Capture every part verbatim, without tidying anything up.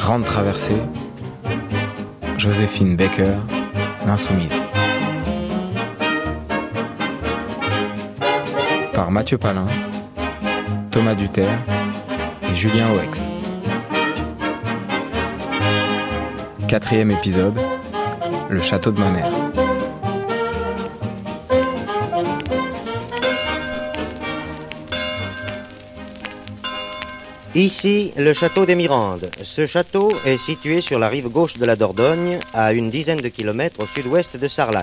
Grande traversée, Joséphine Baker, l'insoumise. Par Mathieu Palin, Thomas Duterre et Julien Oex. Quatrième épisode, le château de ma mère. Ici, le château des Mirandes. Ce château est situé sur la rive gauche de la Dordogne, à une dizaine de kilomètres au sud-ouest de Sarlat.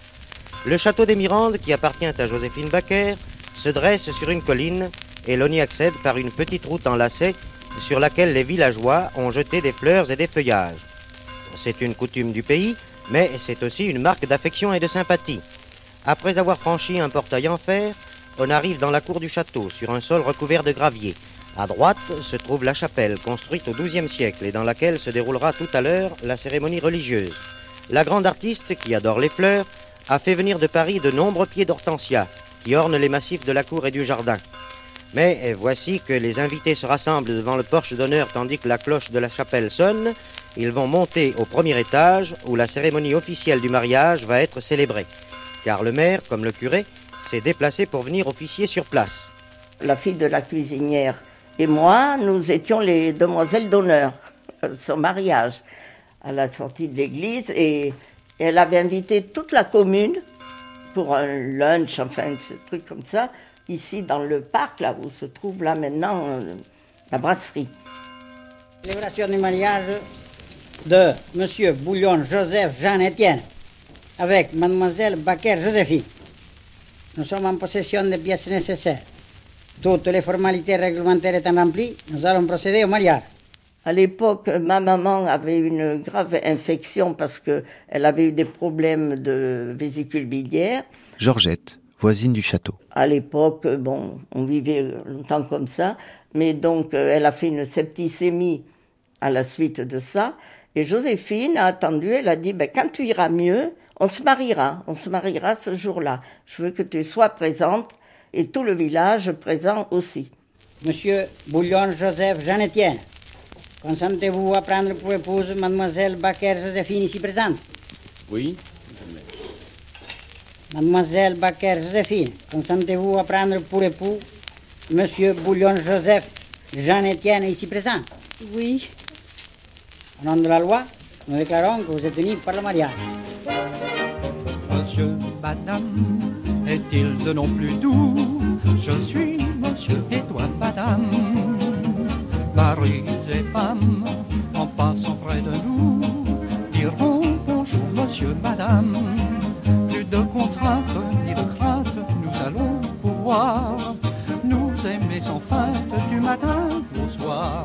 Le château des Mirandes, qui appartient à Joséphine Baker, se dresse sur une colline et l'on y accède par une petite route en lacet sur laquelle les villageois ont jeté des fleurs et des feuillages. C'est une coutume du pays, mais c'est aussi une marque d'affection et de sympathie. Après avoir franchi un portail en fer, on arrive dans la cour du château, sur un sol recouvert de gravier. À droite se trouve la chapelle, construite au douzième siècle et dans laquelle se déroulera tout à l'heure la cérémonie religieuse. La grande artiste, qui adore les fleurs, a fait venir de Paris de nombreux pieds d'hortensia qui ornent les massifs de la cour et du jardin. Mais voici que les invités se rassemblent devant le porche d'honneur tandis que la cloche de la chapelle sonne. Ils vont monter au premier étage où la cérémonie officielle du mariage va être célébrée. Car le maire, comme le curé, s'est déplacé pour venir officier sur place. La fille de la cuisinière et moi, nous étions les demoiselles d'honneur à son mariage, à la sortie de l'église. Et elle avait invité toute la commune pour un lunch, enfin, un truc comme ça, ici dans le parc, là où se trouve là maintenant euh, la brasserie. Célébration du mariage de Monsieur Bouillon Joseph Jean-Étienne avec Mademoiselle Baker Joséphine. Nous sommes en possession des pièces nécessaires. Toutes les formalités réglementaires étant remplies, nous allons procéder au mariage. À l'époque, ma maman avait une grave infection parce qu'elle avait eu des problèmes de vésicule biliaire. Georgette, voisine du château. À l'époque, bon, on vivait longtemps comme ça, mais donc elle a fait une septicémie à la suite de ça. Et Joséphine a attendu, elle a dit, ben, quand tu iras mieux, on se mariera, on se mariera ce jour-là. Je veux que tu sois présente. Et tout le village présent aussi. Monsieur Bouillon Joseph Jean-Étienne, consentez-vous à prendre pour épouse Mademoiselle Baker Joséphine ici présente? Oui. Mademoiselle Baker Joséphine, consentez-vous à prendre pour époux Monsieur Bouillon Joseph Jean-Étienne ici présent? Oui. Au nom de la loi, nous déclarons que vous êtes unis par le mariage. Monsieur, madame, est-il de nom plus doux? Je suis monsieur et toi, madame. Maris et femmes, en passant près de nous, diront bonjour, monsieur, madame. Plus de contraintes ni de craintes, nous allons pouvoir nous aimer sans feinte du matin au soir.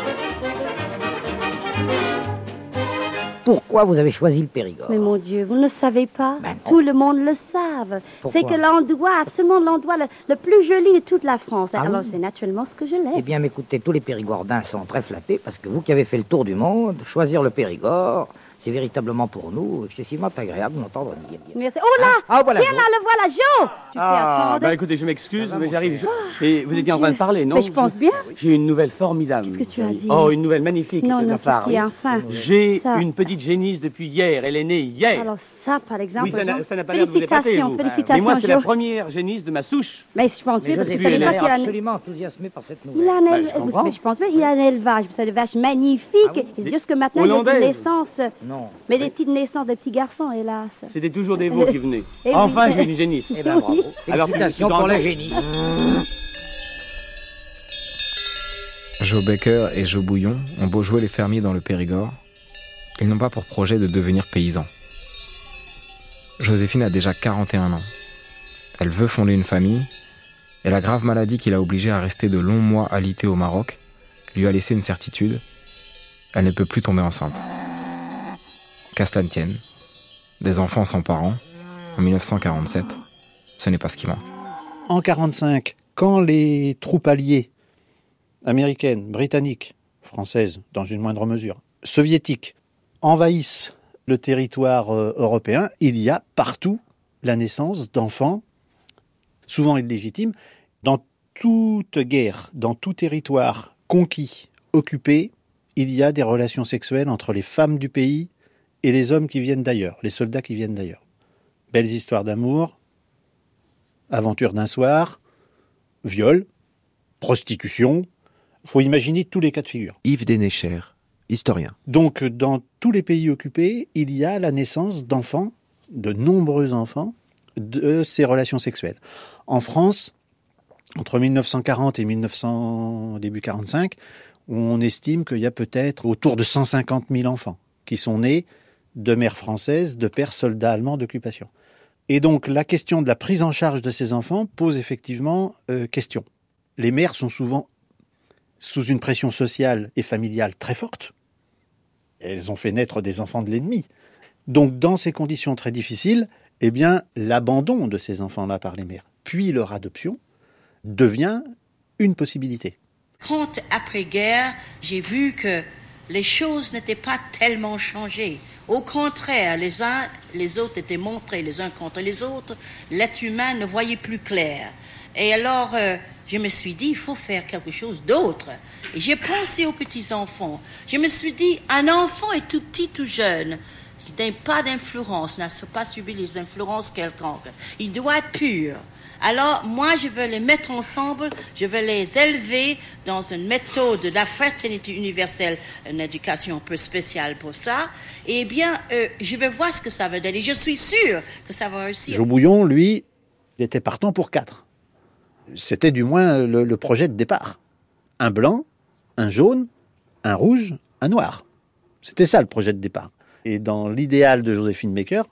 Pourquoi vous avez choisi le Périgord? Mais mon Dieu, vous ne le savez pas? Ben Tout le monde le savent. C'est que l'endroit, absolument l'endroit le, le plus joli de toute la France. Ah Alors oui? c'est naturellement ce que je l'ai. Eh bien, écoutez, tous les Périgordins sont très flattés parce que vous qui avez fait le tour du monde, choisir le Périgord, c'est véritablement pour nous excessivement agréable d'entendre dire. Merci. Oh là! Ah, voilà, Tiens Jo. là, le voilà, Jo! Tu fais Ah, attendre. bah écoutez, je m'excuse, Ça va, mais mon j'arrive. cher. Je- Et vous étiez en train de parler, non? Mais je pense bien. J'ai une nouvelle formidable. Qu'est-ce que tu as dit? Oh, une nouvelle magnifique. Non, c'est non, la phare, qu'est-ce qu'il y a, oui. enfin? J'ai Ça. une petite génisse depuis hier. Elle est née hier. Alors ça, par exemple, oui, ça n'a Jean, ça n'a pas l'air de vous épater, félicitations, vous. félicitations, Mais moi, c'est la Jo. première génisse de ma souche. Mais je pense Mais bien, parce que Joséphine, ça elle veut a dire l'air qu'il y a un... absolument enthousiasmée par cette Il nouvelle. a un Bah, éle- je comprends. mais je pense bien, il y a un élevage, vous savez, des vaches magnifiques. Ah oui? C'est juste que maintenant, il y a Hollandaises. des naissances. Non. Mais des petites naissances de petits garçons, hélas. C'était toujours des veaux qui venaient. Eh oui. Enfin, j'ai une génisse. Eh ben, bravo. Alors, Félicitations tu- tu pour la t'en- génie. Jo Baker et Jo Bouillon ont beau jouer les fermiers dans le Périgord, ils n'ont pas pour projet de devenir paysans. Joséphine a déjà quarante et un ans. Elle veut fonder une famille, et la grave maladie qui l'a obligée à rester de longs mois alitée au Maroc lui a laissé une certitude, elle ne peut plus tomber enceinte. Qu'à cela ne tienne, des enfants sans parents, en dix-neuf cent quarante-sept, ce n'est pas ce qui manque. En quarante-cinq, quand les troupes alliées, américaines, britanniques, françaises dans une moindre mesure, soviétiques, envahissent le territoire euh, européen, il y a partout la naissance d'enfants, souvent illégitimes. Dans toute guerre, dans tout territoire conquis, occupé, il y a des relations sexuelles entre les femmes du pays et les hommes qui viennent d'ailleurs, les soldats qui viennent d'ailleurs. Belles histoires d'amour, aventure d'un soir, viol, prostitution. Il faut imaginer tous les cas de figure. Yves Dénécher, historien. Donc, dans tous les pays occupés, il y a la naissance d'enfants, de nombreux enfants, de ces relations sexuelles. En France, entre mille neuf cent quarante et mille neuf cents, début quarante-cinq, on estime qu'il y a peut-être autour de cent cinquante mille enfants qui sont nés de mères françaises, de pères soldats allemands d'occupation. Et donc, la question de la prise en charge de ces enfants pose effectivement euh, question. Les mères sont souvent sous une pression sociale et familiale très forte. Elles ont fait naître des enfants de l'ennemi. Donc, dans ces conditions très difficiles, eh bien, l'abandon de ces enfants-là par les mères, puis leur adoption, devient une possibilité. Quand, après-guerre, j'ai vu que les choses n'étaient pas tellement changées. Au contraire, les uns, les autres étaient montrés les uns contre les autres. L'être humain ne voyait plus clair. Et alors, euh, je me suis dit, il faut faire quelque chose d'autre. Et j'ai pensé aux petits-enfants. Je me suis dit, un enfant est tout petit, tout jeune. Il n'a pas d'influence, n'a pas subi les influences quelconques. Il doit être pur. Alors, moi, je veux les mettre ensemble, je veux les élever dans une méthode de la fraternité universelle, une éducation un peu spéciale pour ça. Eh bien, euh, je vais voir ce que ça veut donner. Je suis sûre que ça va réussir. Jo Bouillon, lui, il était partant pour quatre. C'était du moins le, le projet de départ. Un blanc, un jaune, un rouge, un noir. C'était ça le projet de départ. Et dans l'idéal de Joséphine Baker,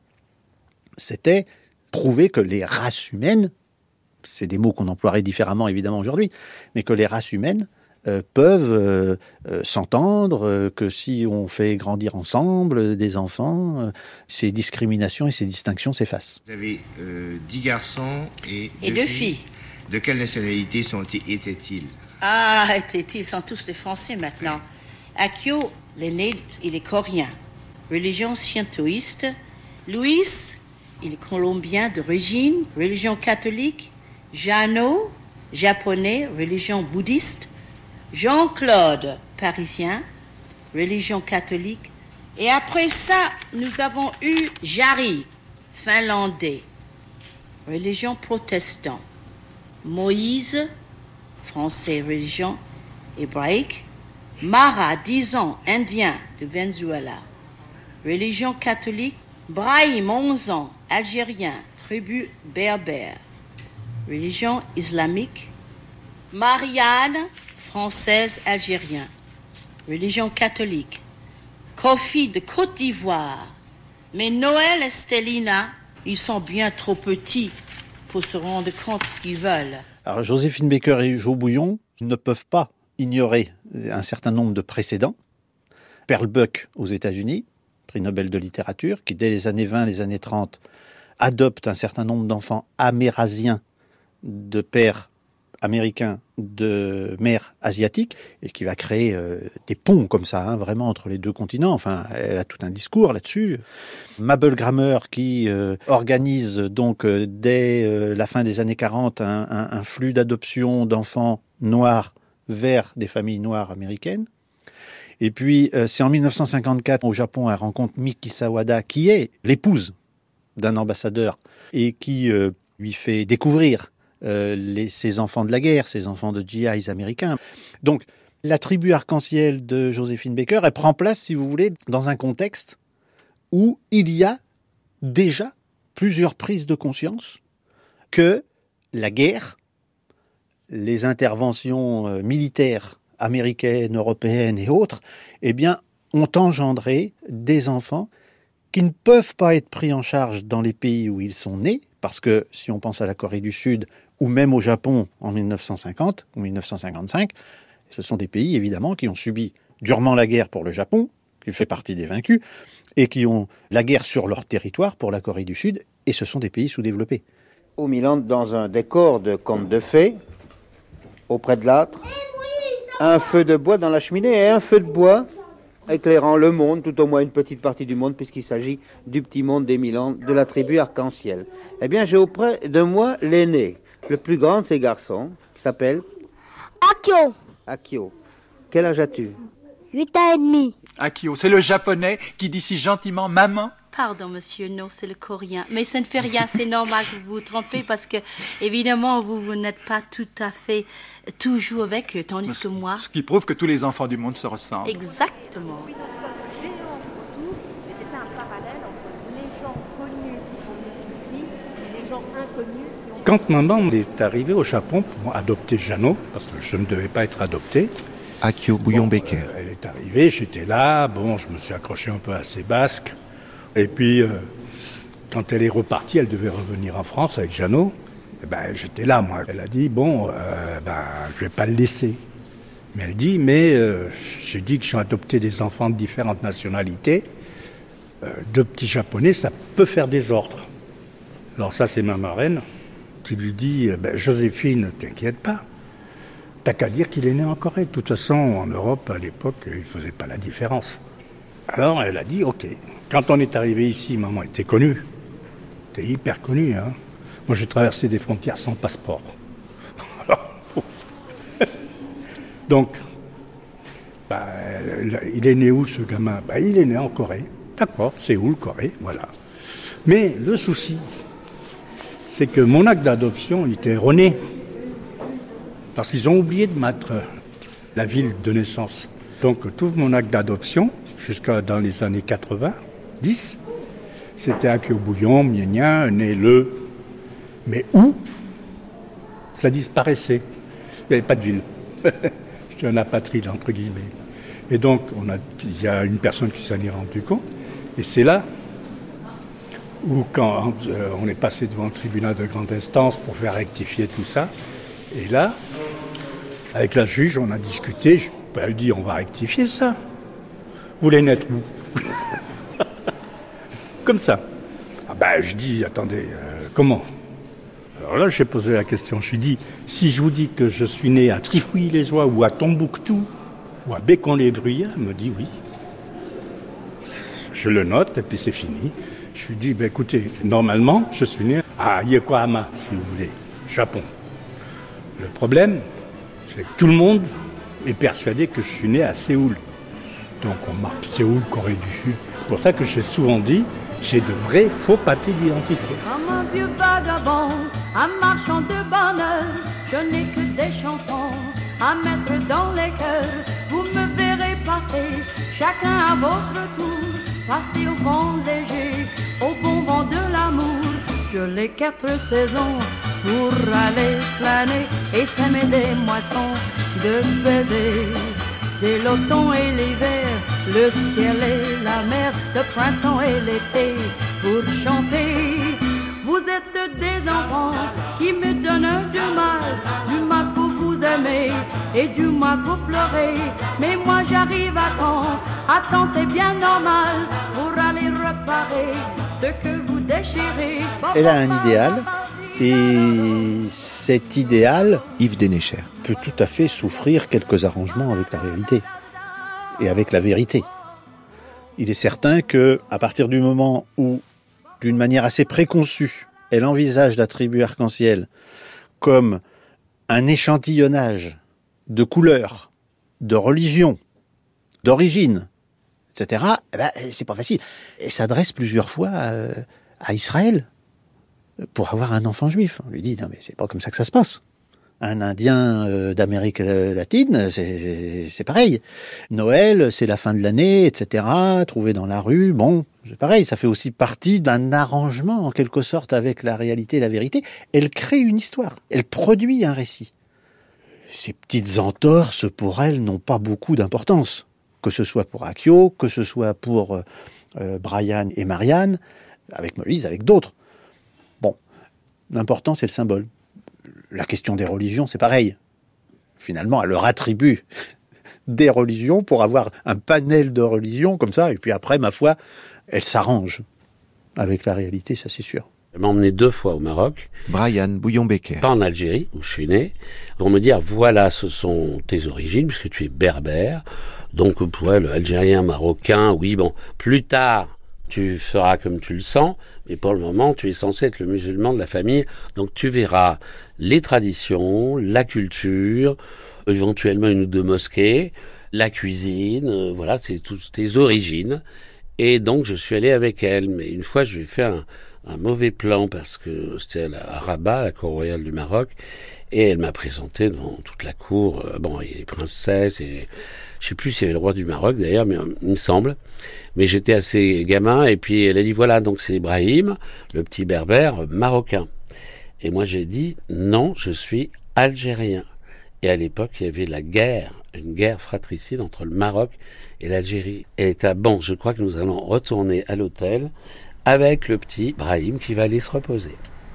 c'était prouver que les races humaines, c'est des mots qu'on emploierait différemment évidemment aujourd'hui, mais que les races humaines euh, peuvent euh, euh, s'entendre, euh, que si on fait grandir ensemble euh, des enfants, euh, ces discriminations et ces distinctions s'effacent. Vous avez euh, dix garçons et, et deux, deux filles. filles. De quelle nationalité sont-ils, étaient-ils? Ah, étaient-ils, ils sont tous des Français maintenant. Akio, l'aîné, il est coréen. Religion shintoïste. Louis, il est colombien d'origine, religion catholique. Jeannot, japonais, religion bouddhiste. Jean-Claude, parisien, religion catholique. Et après ça, nous avons eu Jari, finlandais, religion protestante. Moïse, français, religion hébraïque. Mara, dix ans, indien de Venezuela, religion catholique. Brahim, onze ans, algérien, tribu berbère, religion islamique. Marianne, française, algérien, religion catholique. Kofi de Côte d'Ivoire. Mais Noël et Stelina, ils sont bien trop petits pour se rendre compte de ce qu'ils veulent. Alors Joséphine Baker et Jo Bouillon ne peuvent pas ignorer un certain nombre de précédents. Pearl Buck aux États-Unis, prix Nobel de littérature, qui dès les années vingt, les années trente, adopte un certain nombre d'enfants amérindiens de pères américains, de mères asiatiques, et qui va créer euh, des ponts comme ça, hein, vraiment entre les deux continents. Enfin, elle a tout un discours là-dessus. Mabel Grammer, qui euh, organise donc euh, dès euh, la fin des années quarante un, un, un flux d'adoption d'enfants noirs vers des familles noires américaines. Et puis, euh, c'est en mille neuf cent cinquante-quatre, au Japon, elle rencontre Miki Sawada, qui est l'épouse d'un ambassadeur, et qui euh, lui fait découvrir Euh, les, ces enfants de la guerre, ces enfants de G Is américains. Donc, la tribu arc-en-ciel de Joséphine Baker, elle prend place, si vous voulez, dans un contexte où il y a déjà plusieurs prises de conscience que la guerre, les interventions euh, militaires américaines, européennes et autres, eh bien, ont engendré des enfants qui ne peuvent pas être pris en charge dans les pays où ils sont nés, parce que si on pense à la Corée du Sud, ou même au Japon en mille neuf cent cinquante ou mille neuf cent cinquante-cinq, ce sont des pays évidemment qui ont subi durement la guerre pour le Japon, qui fait partie des vaincus, et qui ont la guerre sur leur territoire pour la Corée du Sud, et ce sont des pays sous-développés. Au Milan, dans un décor de conte de fées, auprès de l'âtre, un feu de bois dans la cheminée et un feu de bois éclairant le monde, tout au moins une petite partie du monde, puisqu'il s'agit du petit monde des Milans, de la tribu arc-en-ciel. Eh bien, j'ai auprès de moi l'aîné, le plus grand de ces garçons, qui s'appelle... Akio. Akio. Quel âge as-tu? Huit ans et demi. Akio, c'est le japonais qui dit si gentiment maman. Pardon, monsieur, non, c'est le coréen. Mais ça ne fait rien, c'est normal que vous vous trompez parce que, évidemment, vous, vous n'êtes pas tout à fait toujours avec eux, tandis ce, que moi... Ce qui prouve que tous les enfants du monde se ressemblent. Exactement. Oui, parce que géant autour, mais c'était un parallèle entre les gens connus qui sont venus ici et les gens inconnus qui ont... Quand maman est arrivée au Japon pour adopter Jeannot, parce que je ne devais pas être adopté... Akio Bouillon-Becker. Bon, euh, elle est arrivée, j'étais là, bon, je me suis accroché un peu à ses basques. Et puis, euh, quand elle est repartie, elle devait revenir en France avec Jeannot. Eh ben, j'étais là, moi. Elle a dit, bon, euh, ben, je vais pas le laisser. Mais elle dit, mais euh, j'ai dit que j'ai adopté des enfants de différentes nationalités. Euh, deux petits Japonais, ça peut faire des ordres. Alors ça, c'est ma marraine qui lui dit, ben, Joséphine, ne t'inquiète pas. T'as qu'à dire qu'il est né en Corée. De toute façon, en Europe, à l'époque, il ne faisait pas la différence. Alors, elle a dit, OK. Quand on est arrivé ici, maman était connue. Elle était hyper connue, hein. Moi, j'ai traversé des frontières sans passeport. Donc, bah, il est né où, ce gamin? Bah, il est né en Corée. D'accord, Séoul, Corée, voilà. Mais le souci, c'est que mon acte d'adoption il était erroné. Parce qu'ils ont oublié de mettre la ville de naissance. Donc, tout mon acte d'adoption, jusqu'à dans les années quatre-vingt-dix, c'était Akio Bouillon, Mienien, né le... Mais où? Ça disparaissait. Il n'y avait pas de ville. J'étais un apatride, entre guillemets. Et donc, on a, il y a une personne qui s'en est rendu compte. Et c'est là où, quand euh, on est passé devant le tribunal de grande instance pour faire rectifier tout ça, et là, avec la juge, on a discuté. Je lui ai dit, on va rectifier ça. Vous voulez naître où? Comme ça. Ah ben, je dis, attendez, euh, comment? Alors là, j'ai posé la question. Je lui ai dit, si je vous dis que je suis né à Trifouilly-les-Oies ou à Tombouctou ou à Bécon-les-Bruyères, elle me dit oui. Je le note et puis c'est fini. Je lui dis, ben, écoutez, normalement, je suis né à Yokohama, si vous voulez, Japon. Le problème, c'est que tout le monde est persuadé que je suis né à Séoul. Donc on marque Séoul, Corée du Sud. C'est pour ça que j'ai souvent dit, j'ai de vrais faux papiers d'identité. Comme un vieux vagabond, un marchand de bonheur, je n'ai que des chansons à mettre dans les cœurs. Vous me verrez passer, chacun à votre tour, passer au vent léger, au bon vent de l'amour. Je les quatre saisons pour aller flâner et s'aimer des moissons de baisers. J'ai l'automne et l'hiver, le ciel et la mer, le printemps et l'été pour chanter. Vous êtes des enfants qui me donnent du mal, du mal pour vous aimer et du mal pour pleurer. Mais moi j'arrive à temps, à temps c'est bien normal pour aller réparer ce que vous déchirez. Elle a un idéal. Et cet idéal, Yves Dénéchère, peut tout à fait souffrir quelques arrangements avec la réalité et avec la vérité. Il est certain que, à partir du moment où, d'une manière assez préconçue, elle envisage la tribu arc-en-ciel comme un échantillonnage de couleurs, de religions, d'origine, et cetera, eh ben, c'est pas facile. Elle s'adresse plusieurs fois à, à Israël pour avoir un enfant juif. On lui dit, non mais c'est pas comme ça que ça se passe. Un Indien euh, d'Amérique latine, c'est, c'est pareil. Noël, c'est la fin de l'année, et cetera. Trouvé dans la rue, bon, c'est pareil. Ça fait aussi partie d'un arrangement, en quelque sorte, avec la réalité et la vérité. Elle crée une histoire. Elle produit un récit. Ces petites entorses, pour elle, n'ont pas beaucoup d'importance. Que ce soit pour Akio, que ce soit pour euh, Brian et Marianne, avec Moïse, avec d'autres. L'important, c'est le symbole. La question des religions, c'est pareil. Finalement, elle leur attribue des religions pour avoir un panel de religions comme ça. Et puis après, ma foi, elle s'arrange avec la réalité, ça c'est sûr. Elle m'a emmené deux fois au Maroc. Brian Bouillon-Becker. Pas en Algérie, où je suis né, pour me dire, voilà, ce sont tes origines, puisque tu es berbère. Donc, pour elle, algérien, marocain, oui, bon, plus tard, tu feras comme tu le sens, mais pour le moment, tu es censé être le musulman de la famille. Donc tu verras les traditions, la culture, éventuellement une ou deux mosquées. la cuisine, euh, voilà, c'est toutes tes origines. Et donc, je suis allé avec elle. Mais une fois, je lui ai fait un, un mauvais plan parce que c'était à Rabat, la cour royale du Maroc. Et elle m'a présenté devant toute la cour. Euh, bon, il y a les princesses et je sais plus s'il y avait le roi du Maroc d'ailleurs, mais il me semble. Mais j'étais assez gamin et puis elle a dit voilà, donc c'est Ibrahim, le petit berbère marocain. Et moi j'ai dit non, je suis algérien. Et à l'époque il y avait la guerre, une guerre fratricide entre le Maroc et l'Algérie. Et elle était bon, je crois que nous allons retourner à l'hôtel avec le petit Ibrahim qui va aller se reposer.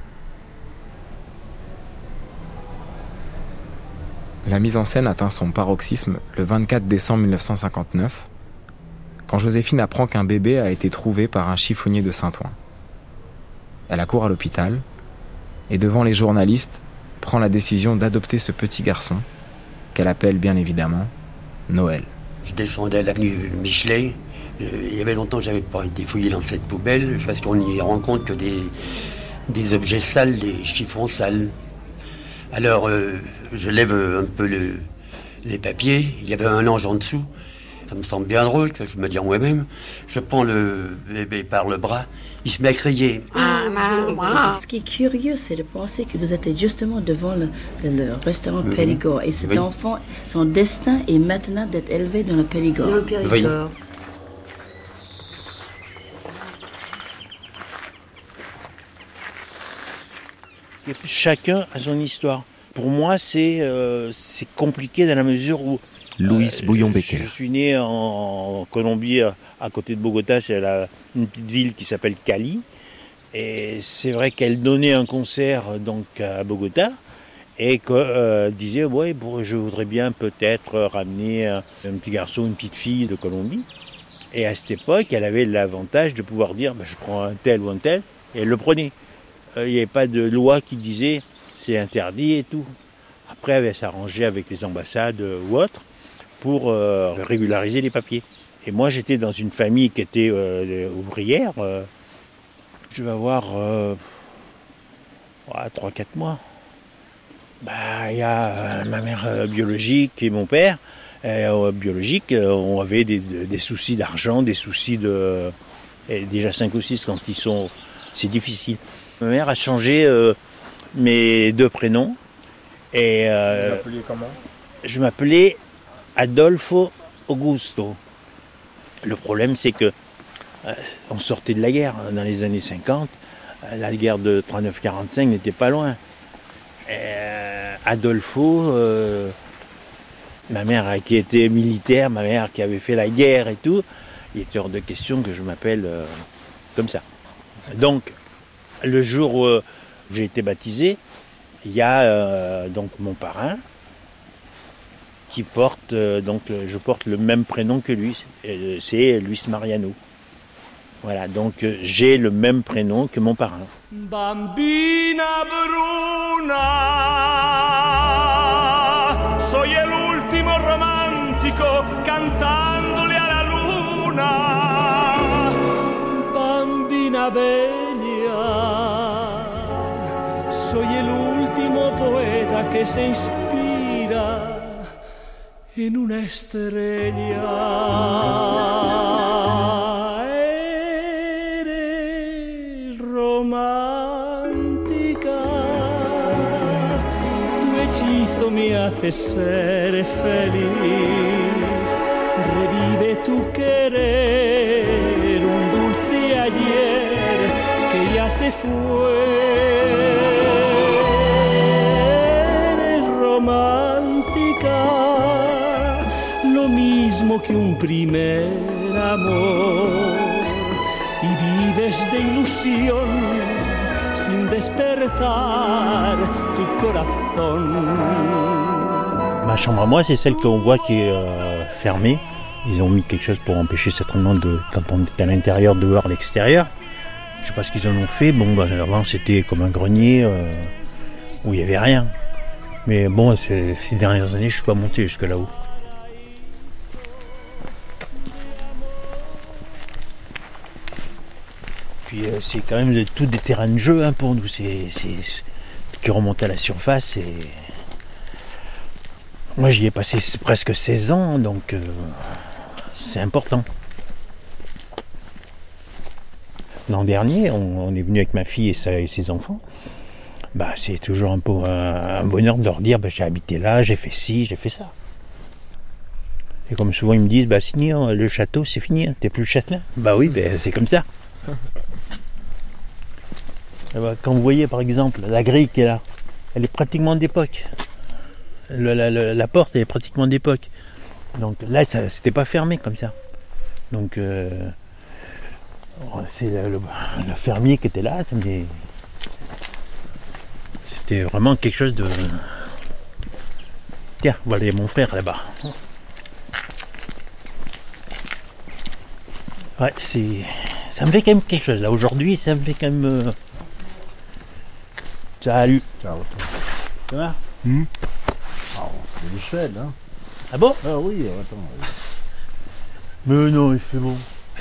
La mise en scène atteint son paroxysme le vingt-quatre décembre mille neuf cent cinquante-neuf, quand Joséphine apprend qu'un bébé a été trouvé par un chiffonnier de Saint-Ouen. Elle accourt à l'hôpital et devant les journalistes prend la décision d'adopter ce petit garçon qu'elle appelle bien évidemment Noël. Je descendais à l'avenue Michelet. Il y avait longtemps que je n'avais pas été fouillé dans cette poubelle parce qu'on n'y rencontre que des, des objets sales, des chiffons sales. Alors euh, je lève un peu le, les papiers, il y avait un ange en dessous. Ça me semble bien drôle, je me dis en moi-même. Je prends le bébé par le bras, il se met à crier. Ce qui est curieux, c'est de penser que vous êtes justement devant le, le, le restaurant mmh. Périgord. Et cet oui. enfant, son destin est maintenant d'être élevé dans le Périgord. Dans le Périgord. Oui. Chacun a son histoire. Pour moi, c'est, euh, c'est compliqué dans la mesure où Louis euh, Bouillon-Becker. Je suis né en, en Colombie, à côté de Bogota, c'est la, une petite ville qui s'appelle Cali. Et c'est vrai qu'elle donnait un concert donc à Bogota et qu'elle euh, disait ouais, bon, je voudrais bien peut-être ramener un, un petit garçon, une petite fille de Colombie. Et à cette époque, elle avait l'avantage de pouvoir dire bah, je prends un tel ou un tel, et elle le prenait. Il euh, n'y avait pas de loi qui disait c'est interdit et tout. Après, elle s'arrangeait avec les ambassades euh, ou autres pour euh, régulariser les papiers. Et moi, j'étais dans une famille qui était euh, ouvrière. Euh, je vais avoir euh, ouais, trois quatre mois. Bah, il y a euh, ma mère euh, biologique et mon père. Euh, biologique, euh, on avait des, des soucis d'argent, des soucis de... Et déjà cinq ou six quand ils sont... C'est difficile. Ma mère a changé euh, mes deux prénoms. Et, euh, vous appeliez comment ? Je m'appelais Adolfo Augusto. Le problème, c'est que euh, on sortait de la guerre dans les années cinquante. Euh, la guerre de trente-neuf quarante-cinq n'était pas loin. Et, euh, Adolfo, euh, ma mère qui était militaire, ma mère qui avait fait la guerre et tout, il était hors de question que je m'appelle euh, comme ça. Donc, le jour où j'ai été baptisé, il y a euh, donc mon parrain qui porte, euh, donc je porte le même prénom que lui, c'est Luis Mariano. Voilà, donc euh, j'ai le même prénom que mon parrain. Bambina bruna, soy el último romántico cantandole a la luna. Bambina bella, soy el último poeta que se inspira en una estrella. Eres romántica, tu hechizo me hace ser feliz. Revive tu querer, un dulce ayer que ya se fue. Eres romántica, lo mismo que un primer amor, y vives de ilusión sin despertar tu corazón. Ma chambre à moi, c'est celle qu'on voit qui est euh, fermée. Ils ont mis quelque chose pour empêcher certainement de, quand on est à l'intérieur de voir l'extérieur. Je sais pas ce qu'ils en ont fait. Bon, bah, avant c'était comme un grenier euh, où il y avait rien. Mais bon, ces dernières années, je suis pas monté jusque là-haut. Puis euh, c'est quand même de, tout des terrains de jeu hein, pour nous. C'est, c'est, c'est qui remontent à la surface. Et Moi, j'y ai passé presque seize ans, donc euh, c'est important. L'an dernier, on, on est venu avec ma fille et, sa, et ses enfants. Bah, c'est toujours un, peu, un, un bonheur de leur dire bah, j'ai habité là, j'ai fait ci, j'ai fait ça. Et comme souvent ils me disent bah Signy, le château c'est fini, hein, t'es plus le châtelain. Bah oui, bah, c'est comme ça. Bah, quand vous voyez par exemple la grille qui est là, elle est pratiquement d'époque. Le, la, la, la porte elle est pratiquement d'époque. Donc là ça, c'était pas fermé comme ça. Donc euh, c'est le, le, le fermier qui était là, mais c'était vraiment quelque chose de. Tiens, voilà mon frère là-bas. Ouais, c'est. Ça me fait quand même quelque chose là. Aujourd'hui, ça me fait quand même. Euh... Salut. Ciao. Ça va hmm oh, c'est Michel, hein. Ah bon? Ah oui, attends. Oui. Mais non, il fait bon.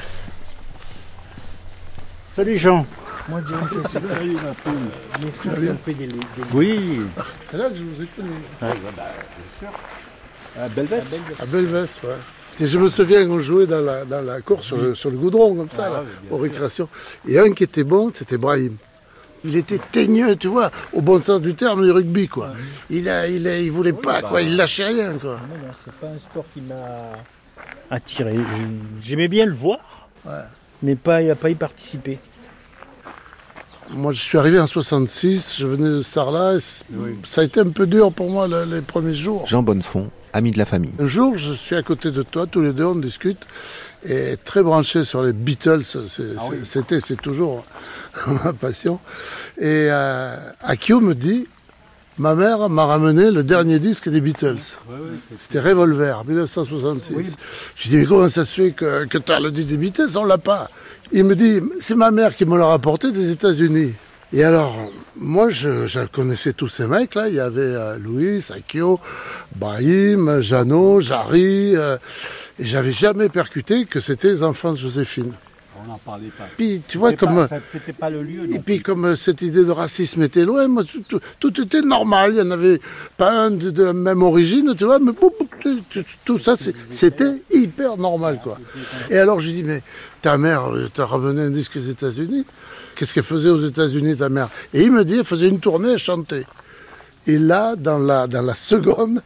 Salut Jean. Moi, Jean, c'est là. Salut ma poule. Mes frères qui ont fait des, des... Oui. C'est là que je vous ai connu. Ah, bah, bien sûr. À Belvès. À Belvès, ouais. Et je me souviens qu'on jouait dans la, dans la cour sur, oui. le, sur le goudron, comme ça, ah, là, aux récréations. Et un qui était bon, c'était Brahim. Il était teigneux, tu vois, au bon sens du terme, du rugby, quoi. Ah, oui. Il a, il a, il voulait pas, oui, bah, quoi, il lâchait rien, quoi. Non, non, c'est pas un sport qui m'a attiré. J'aimais bien le voir, ouais. mais pas, pas y participer. Moi, je suis arrivé en soixante-six, je venais de Sarlat, oui. ça a été un peu dur pour moi le, les premiers jours. Jean Bonnefond, ami de la famille. Un jour, je suis à côté de toi, tous les deux, on discute, et très branché sur les Beatles, c'est, ah oui. c'était, c'est toujours ma passion. Et euh, Akio me dit, ma mère m'a ramené le dernier disque des Beatles. Oui, oui, c'était Revolver, dix-neuf cent soixante-six. Oui. Je lui dis, mais comment ça se fait que, que tu as le disque des Beatles, on l'a pas. Il me dit, c'est ma mère qui me l'a rapporté des États-Unis. Et alors, moi, je, je connaissais tous ces mecs-là. Il y avait euh, Louis, Akio, Brahim, Jeannot, Jarry. Euh, et j'avais jamais percuté que c'était les enfants de Joséphine. On n'en parlait pas. Puis, tu vois, comme... Pas, ça, c'était pas le lieu. Et puis, plus. Comme cette idée de racisme était loin, moi, tout, tout était normal. Il n'y en avait pas un de, de la même origine, tu vois, mais tout, tout, tout ça, c'était hyper normal, quoi. Et alors, je lui dis, mais ta mère t'a ramené un disque aux États-Unis. Qu'est-ce qu'elle faisait aux États-Unis, ta mère? Et il me dit, elle faisait une tournée, elle chantait. Et là, dans la, dans la seconde,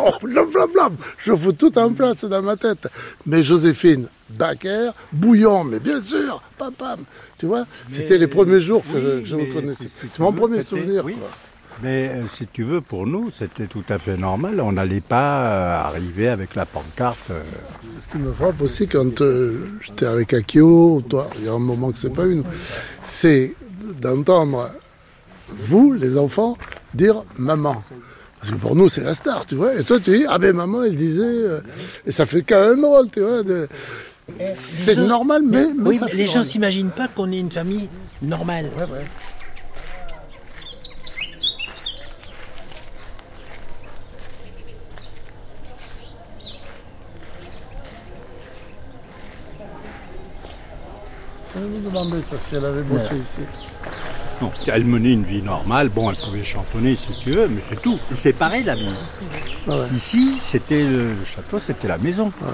je fous tout en place dans ma tête. Mais Joséphine, Baker, Bouillon, mais bien sûr, papa, tu vois, mais c'était les premiers jours que oui, je, que je le connaissais. Si c'est mon veux, premier souvenir. Oui. Quoi. Mais euh, si tu veux, pour nous, c'était tout à fait normal. On n'allait pas euh, arriver avec la pancarte. Euh... Ce qui me frappe aussi quand euh, j'étais avec Akio, toi, il y a un moment que c'est pas une, c'est d'entendre vous, les enfants, dire maman. Parce que pour nous, c'est la star, tu vois. Et toi, tu dis, ah ben maman, elle disait... Euh, et ça fait quand même drôle, tu vois. De... C'est gens, normal, mais... mais oui, les gens ne s'imaginent pas qu'on est une famille normale. Ouais, ouais. Ça me demandait ça, si elle avait bossé ouais. ici. Non, elle menait une vie normale, bon, elle pouvait chantonner si tu veux, mais c'est tout. C'est pareil la vie. Ah ouais. Ici, c'était le, le château, c'était la maison. Ouais.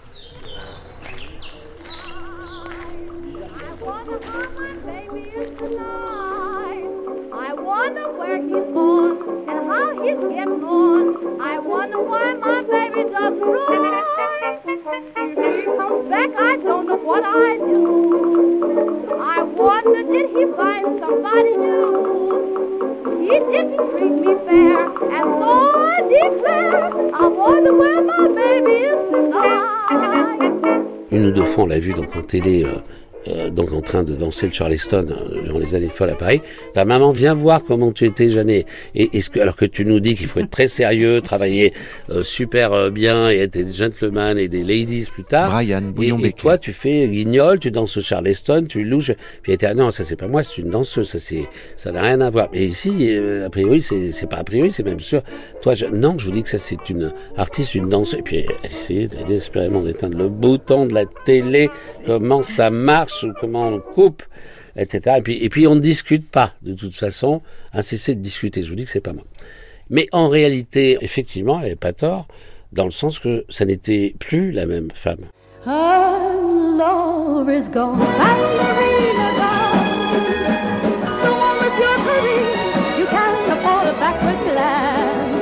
Une ou deux fois, on l'a vu donc en télé, euh, euh, donc en train de danser le Charleston euh, dans les années folles à Paris. Ta maman vient voir comment tu étais jeune et, et est-ce que alors que tu nous dis qu'il faut être très sérieux, travailler euh, super euh, bien et être des gentlemen et des ladies plus tard. Brian Bouillon-Becker. Et, et toi, tu fais guignol, tu danses au Charleston, tu louches. Puis elle était ah non, ça c'est pas moi, c'est une danseuse, ça c'est ça n'a rien à voir. Et ici, euh, a priori, c'est c'est pas a priori, c'est même sûr. Toi, je, non, je vous dis que ça c'est une artiste, une danseuse. Et puis elle essayait désespérément d'éteindre le bouton de la télé, comment ça marche. Comment on coupe, et cetera. Et puis, et puis on ne discute pas, de toute façon, incesser de discuter. Je vous dis que c'est pas moi. Mais en réalité, effectivement, elle n'avait pas tort, dans le sens que ça n'était plus la même femme. Her love is gone, ballerina gone. So on with your career, you can afford a backward glance.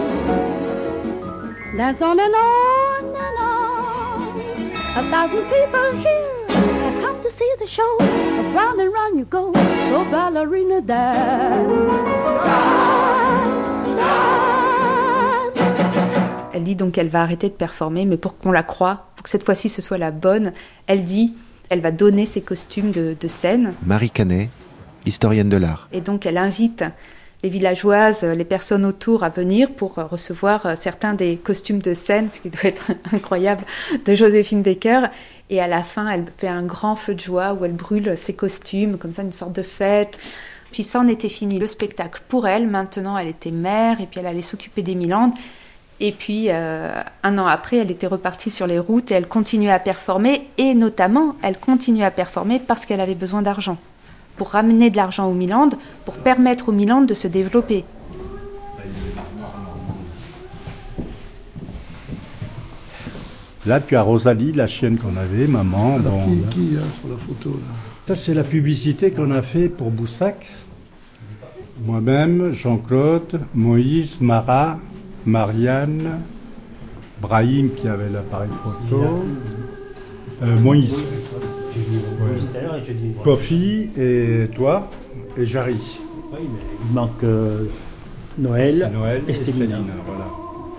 Dance on and on and on. A thousand people here have come to see the show. As round and round you go, so ballerina dance. Dance, dance. Elle dit donc qu'elle va arrêter de performer, mais pour qu'on la croie, pour que cette fois-ci ce soit la bonne, elle dit elle va donner ses costumes de, de scène. Marie Canet, historienne de l'art. Et donc elle invite les villageoises, les personnes autour à venir pour recevoir certains des costumes de scène, ce qui doit être incroyable, de Joséphine Baker. Et à la fin, elle fait un grand feu de joie où elle brûle ses costumes, comme ça, une sorte de fête. Puis ça en était fini, le spectacle pour elle. Maintenant, elle était mère et puis elle allait s'occuper des Milandes. Et puis, euh, un an après, elle était repartie sur les routes et elle continuait à performer. Et notamment, elle continuait à performer parce qu'elle avait besoin d'argent. Pour ramener de l'argent aux Milandes, pour permettre aux Milandes de se développer. Là, tu as Rosalie, la chienne qu'on avait, maman. Alors, bon, qui, qui hein, sur la photo là. Ça, c'est la publicité qu'on a fait pour Boussac. Moi-même, Jean-Claude, Moïse, Marat, Marianne, Brahim qui avait l'appareil photo, euh, Moïse, ouais. Kofi et toi et Jarry. Oui, mais il manque euh, Noël, Noël et Stélina. Voilà.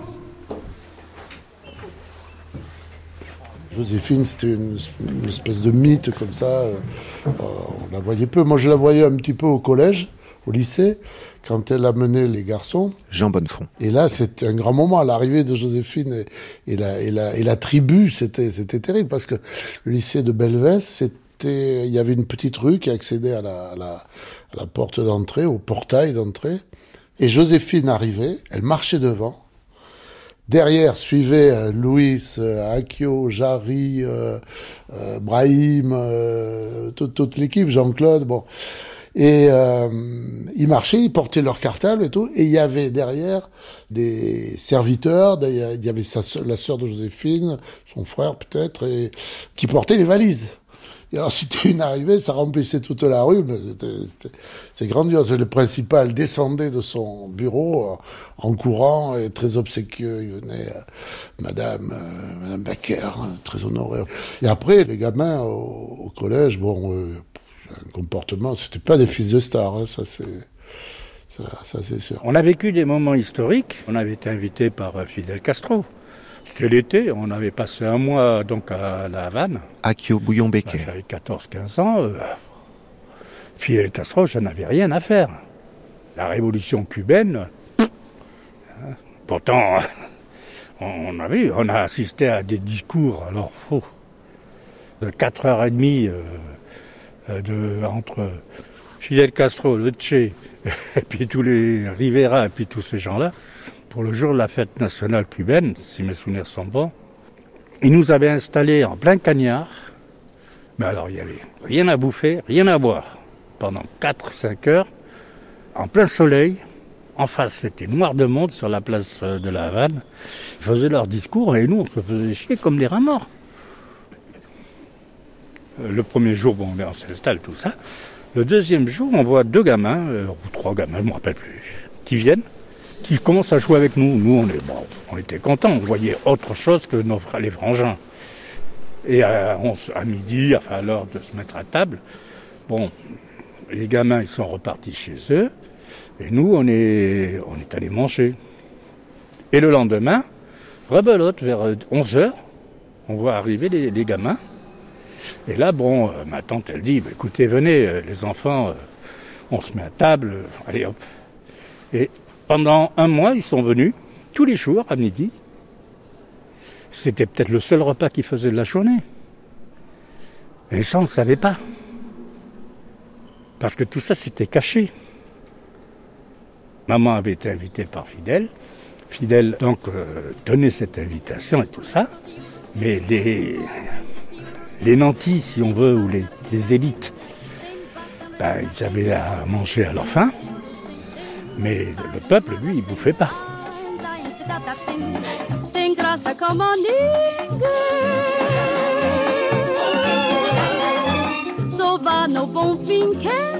Joséphine, c'était une, une espèce de mythe comme ça. Euh, on la voyait peu. Moi, je la voyais un petit peu au collège, au lycée, quand elle amenait les garçons. Jean Bonnefond. Et là, c'était un grand moment, l'arrivée de Joséphine et, et, la, et, la, et la tribu, c'était, c'était terrible, parce que le lycée de Belvès, c'était, il y avait une petite rue qui accédait à la, à la, à la porte d'entrée, au portail d'entrée. Et Joséphine arrivait, elle marchait devant. Derrière suivaient euh, Louis, euh, Akio, Jarry, euh, euh, Brahim, euh, toute, toute l'équipe, Jean-Claude, bon. Et euh, ils marchaient, ils portaient leur cartable et tout, et il y avait derrière des serviteurs, il y avait sa soeur, la sœur de Joséphine, son frère peut-être, et, qui portaient les valises. Et alors, si tu une arrivée, ça remplissait toute la rue, mais c'était, c'était, c'est grandiose. Le principal descendait de son bureau euh, en courant et très obséquieux. Il venait, euh, Madame, euh, Madame Baker, hein, très honorée. Et après, les gamins au, au collège, bon, euh, un comportement, c'était pas des fils de stars, hein, ça c'est, ça, ça c'est sûr. On a vécu des moments historiques. On avait été invité par Fidel Castro. C'était l'été, on avait passé un mois donc à La Havane. Akio Bouillon-Becquer. Ben, j'avais quatorze quinze ans. Euh, Fidel Castro, je n'avais rien à faire. La révolution cubaine, hein, pourtant, on a vu, on a assisté à des discours, alors, oh, de quatre heures trente euh, de, entre Fidel Castro, le Che, et puis tous les Rivera, et puis tous ces gens-là. Pour le jour de la fête nationale cubaine, si mes souvenirs sont bons, ils nous avaient installés en plein cagnard. Mais alors, il n'y avait rien à bouffer, rien à boire. Pendant quatre cinq heures, en plein soleil, en face, c'était noir de monde sur la place de la Havane. Ils faisaient leur discours et nous, on se faisait chier comme des rats morts. Le premier jour, bon, on s'installe, tout ça. Le deuxième jour, on voit deux gamins, euh, ou trois gamins, je ne me rappelle plus, qui viennent, qui commencent à jouer avec nous. Nous, on, est, bon, on était contents, on voyait autre chose que nos frères, les frangins. Et à, on, à midi, enfin à l'heure de se mettre à table, bon, les gamins, ils sont repartis chez eux, et nous, on est, on est allés manger. Et le lendemain, rebelote, vers onze heures, on voit arriver les, les gamins. Et là, bon, euh, ma tante, elle dit, bah, écoutez, venez, euh, les enfants, euh, on se met à table, euh, allez hop. Et pendant un mois, ils sont venus, tous les jours, à midi. C'était peut-être le seul repas qu'ils faisaient de la journée. Et ça, on ne le savait pas. Parce que tout ça, c'était caché. Maman avait été invitée par Fidel. Fidel, donc, euh, donnait cette invitation et tout ça. Mais les, les nantis, si on veut, ou les, les élites, ben, ils avaient à manger à leur faim. Mais le peuple, lui, il ne bouffait pas. tem graça como ninguém. Só vá no bom fim quer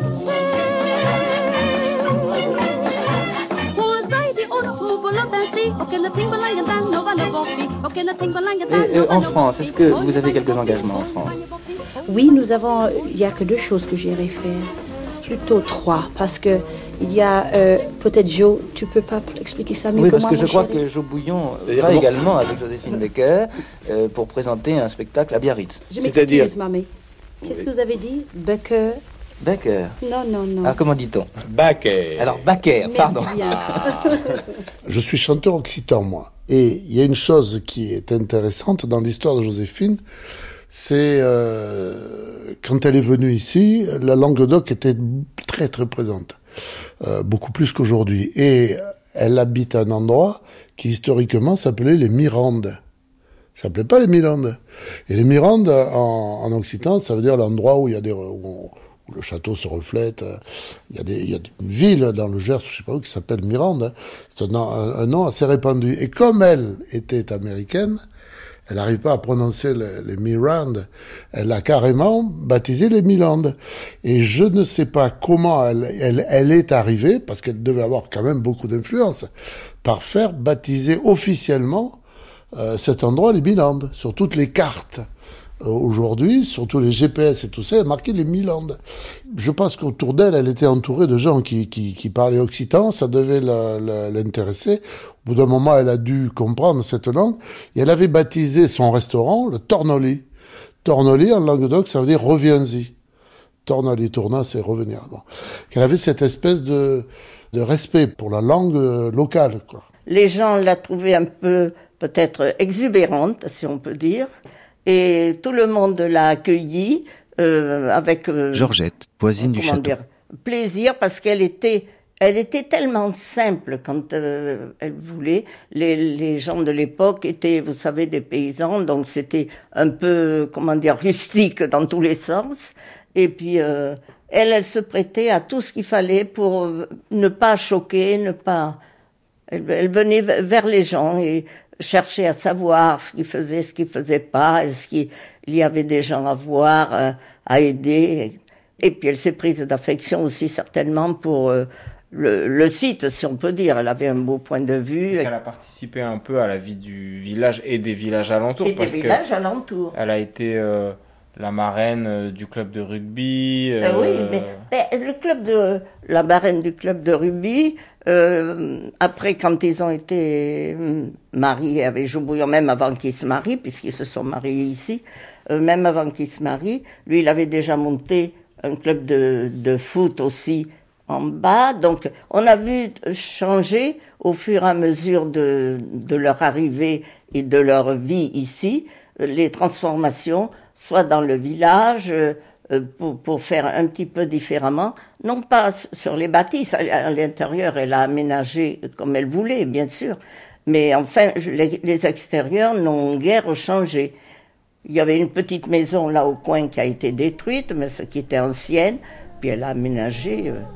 Euh, en France, est-ce que vous avez quelques engagements en France? Oui, nous avons. Il n'y a que deux choses que j'irai faire. Plutôt trois, parce que il y a euh, peut-être Joe. Tu peux pas expliquer ça mieux Oui, que parce moi, que je mon crois chéri? que Joe Bouillon va également avec Joséphine Baker euh, pour présenter un spectacle à Biarritz. Je m'excuse, mamie. Qu'est-ce que vous avez dit? Baker? Baker. Non, non, non. Ah, comment dit-on? Baker. Alors, Baker, Merci pardon. bien. Je suis chanteur occitan, moi. Et il y a une chose qui est intéressante dans l'histoire de Joséphine, c'est euh, quand elle est venue ici, la Languedoc était très très présente, euh, beaucoup plus qu'aujourd'hui. Et elle habite à un endroit qui historiquement s'appelait les Mirandes. Ça s'appelait pas les Mirandes. Et les Mirandes, en, en occitan, ça veut dire l'endroit où il y a des... Où on, où le château se reflète. Il y a, des, il y a une ville dans le Gers, je sais pas où, qui s'appelle Mirande. C'est un, un, un nom assez répandu. Et comme elle était américaine, elle n'arrive pas à prononcer les, les Mirandes. Elle a carrément baptisé les Milandes. Et je ne sais pas comment elle, elle, elle est arrivée, parce qu'elle devait avoir quand même beaucoup d'influence, par faire baptiser officiellement euh, cet endroit les Milandes, sur toutes les cartes. Aujourd'hui, surtout les G P S et tout ça, il y a marqué les Milandes. Je pense qu'autour d'elle, elle était entourée de gens qui, qui, qui parlaient occitan, ça devait la, la, l'intéresser. Au bout d'un moment, elle a dû comprendre cette langue, et elle avait baptisé son restaurant le Tornoli. Tornoli, en Languedoc, ça veut dire « reviens-y ». Tornoli, tourna, c'est revenir. Bon. Elle avait cette espèce de, de respect pour la langue locale, quoi. Les gens la trouvaient un peu, peut-être, exubérante, si on peut dire. Et tout le monde l'a accueillie euh, avec euh, Georgette, voisine du comment château. dire, plaisir, parce qu'elle était, elle était tellement simple quand euh, elle voulait. Les, les gens de l'époque étaient, vous savez, des paysans, donc c'était un peu, comment dire, rustique dans tous les sens. Et puis euh, elle, elle se prêtait à tout ce qu'il fallait pour euh, ne pas choquer, ne pas. Elle, elle venait vers les gens et chercher à savoir ce qu'ils faisaient, ce qu'ils faisaient pas, est-ce qu'il y avait des gens à voir, euh, à aider. Et puis elle s'est prise d'affection aussi certainement pour euh, le, le site, si on peut dire. Elle avait un beau point de vue. Parce qu'elle a participé un peu à la vie du village et des villages alentours. Et des parce villages que alentours. Elle a été euh, la marraine euh, du club de rugby. Euh... Euh, oui, mais, mais le club de la marraine du club de rugby. Euh, après, quand ils ont été mariés avec Joe Bouillon, même avant qu'ils se marient, puisqu'ils se sont mariés ici, euh, même avant qu'ils se marient, lui, il avait déjà monté un club de, de foot aussi en bas. Donc, on a vu changer au fur et à mesure de, de leur arrivée et de leur vie ici, les transformations, soit dans le village, Pour, pour faire un petit peu différemment, non pas sur les bâtisses, à l'intérieur elle a aménagé comme elle voulait, bien sûr, mais enfin les, les extérieurs n'ont guère changé. Il y avait une petite maison là au coin qui a été détruite, mais ce qui était ancienne, puis elle a aménagé. Euh,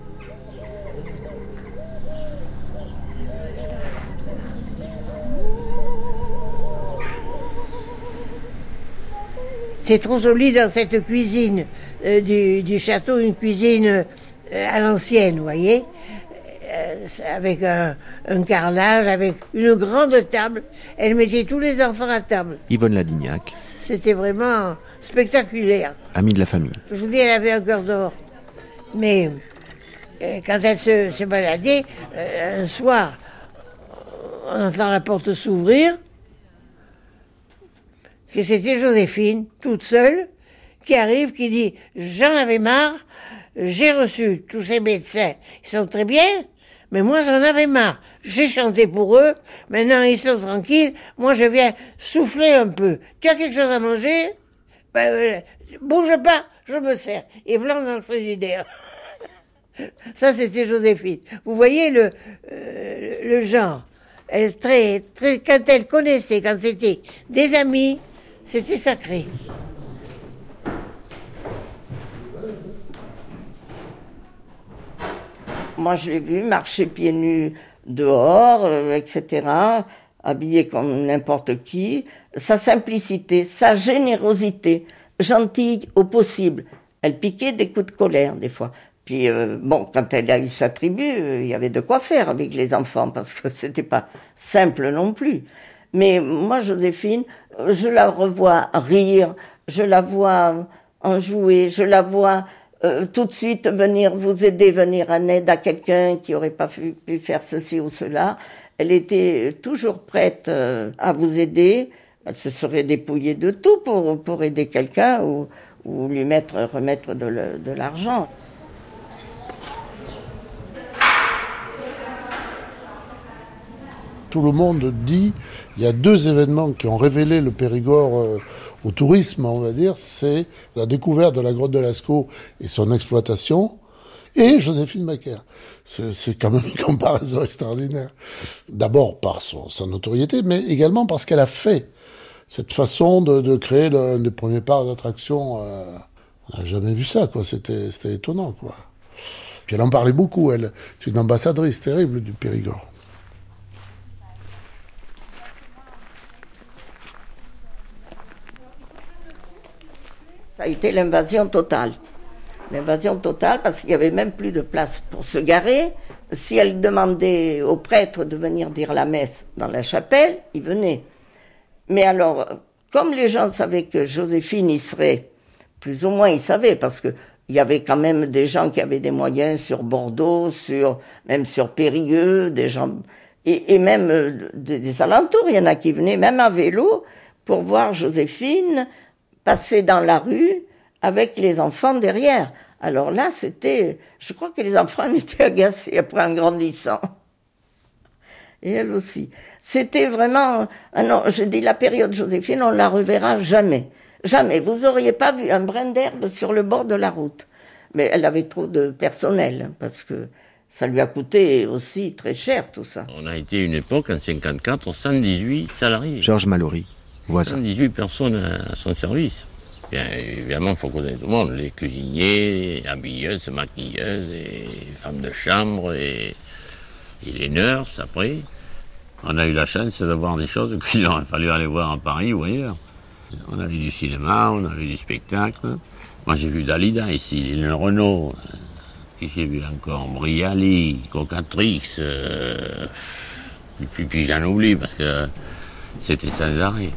C'est trop joli dans cette cuisine euh, du, du château, une cuisine euh, à l'ancienne, vous voyez, euh, avec un, un carrelage, avec une grande table. Elle mettait tous les enfants à table. Yvonne Ladignac. C'était vraiment spectaculaire. Amie de la famille. Je vous dis, elle avait un cœur d'or. Mais euh, quand elle se, se baladait, euh, un soir, on entend la porte s'ouvrir, que c'était Joséphine, toute seule, qui arrive, qui dit « J'en avais marre, j'ai reçu tous ces médecins, ils sont très bien, mais moi j'en avais marre. J'ai chanté pour eux, maintenant ils sont tranquilles, moi je viens souffler un peu. Tu as quelque chose à manger ? Ben, euh, bouge pas, je me sers. » Et voilà dans le frigidaire. Ça c'était Joséphine. Vous voyez le, euh, le genre. Elle, très, très, quand elle connaissait, quand c'était des amis, c'était sacré. Moi, je l'ai vu marcher pieds nus dehors, euh, et cetera, habillée comme n'importe qui. Sa simplicité, sa générosité, gentille au possible. Elle piquait des coups de colère, des fois. Puis, euh, bon, quand elle a eu sa tribu, il y avait de quoi faire avec les enfants, parce que c'était pas simple non plus. Mais moi, Joséphine, je la revois rire, je la vois en jouer, je la vois euh, tout de suite venir vous aider, venir en aide à quelqu'un qui aurait pas pu, pu faire ceci ou cela. Elle était toujours prête euh, à vous aider. Elle se serait dépouillée de tout pour, pour aider quelqu'un ou, ou lui mettre, remettre de, le, de l'argent. Tout le monde dit, il y a deux événements qui ont révélé le Périgord euh, au tourisme, on va dire, c'est la découverte de la grotte de Lascaux et son exploitation, et Joséphine Baker. C'est, c'est quand même une comparaison extraordinaire. D'abord par son, sa notoriété, mais également parce qu'elle a fait cette façon de, de créer le, un des premiers parcs d'attractions. Euh, on n'a jamais vu ça, quoi. C'était, c'était étonnant, quoi. Puis elle en parlait beaucoup, elle. C'est une ambassadrice terrible du Périgord. Ça a été l'invasion totale. L'invasion totale parce qu'il n'y avait même plus de place pour se garer. Si elle demandait au prêtre de venir dire la messe dans la chapelle, il venait. Mais alors, comme les gens savaient que Joséphine y serait, plus ou moins ils savaient, parce qu'il y avait quand même des gens qui avaient des moyens sur Bordeaux, sur, même sur Périgueux, des gens, et, et même euh, des, des alentours, il y en a qui venaient même à vélo pour voir Joséphine passer dans la rue avec les enfants derrière. Alors là, c'était... Je crois que les enfants en étaient agacés après en grandissant. Et elle aussi. C'était vraiment... Ah non, je dis, la période Joséphine, on la reverra jamais. Jamais. Vous auriez pas vu un brin d'herbe sur le bord de la route. Mais elle avait trop de personnel, parce que ça lui a coûté aussi très cher, tout ça. On a été une époque, en cinquante-quatre, cent dix-huit salariés. Georges Mallory, voisin. cent dix-huit personnes à son service. Bien, évidemment, il faut connaître tout le monde. Les cuisiniers, les habilleuses, maquilleuses, et les femmes de chambre, et, et les nurses, après. On a eu la chance d'avoir des choses qu'il aurait fallu aller voir à Paris ou ailleurs. On a vu du cinéma, on a vu du spectacle. Moi, j'ai vu Dalida ici, Lionel Renaud. Puis j'ai vu encore Brialy, Cocatrix. Euh, puis, puis j'en oublie parce que c'était sans arrêt.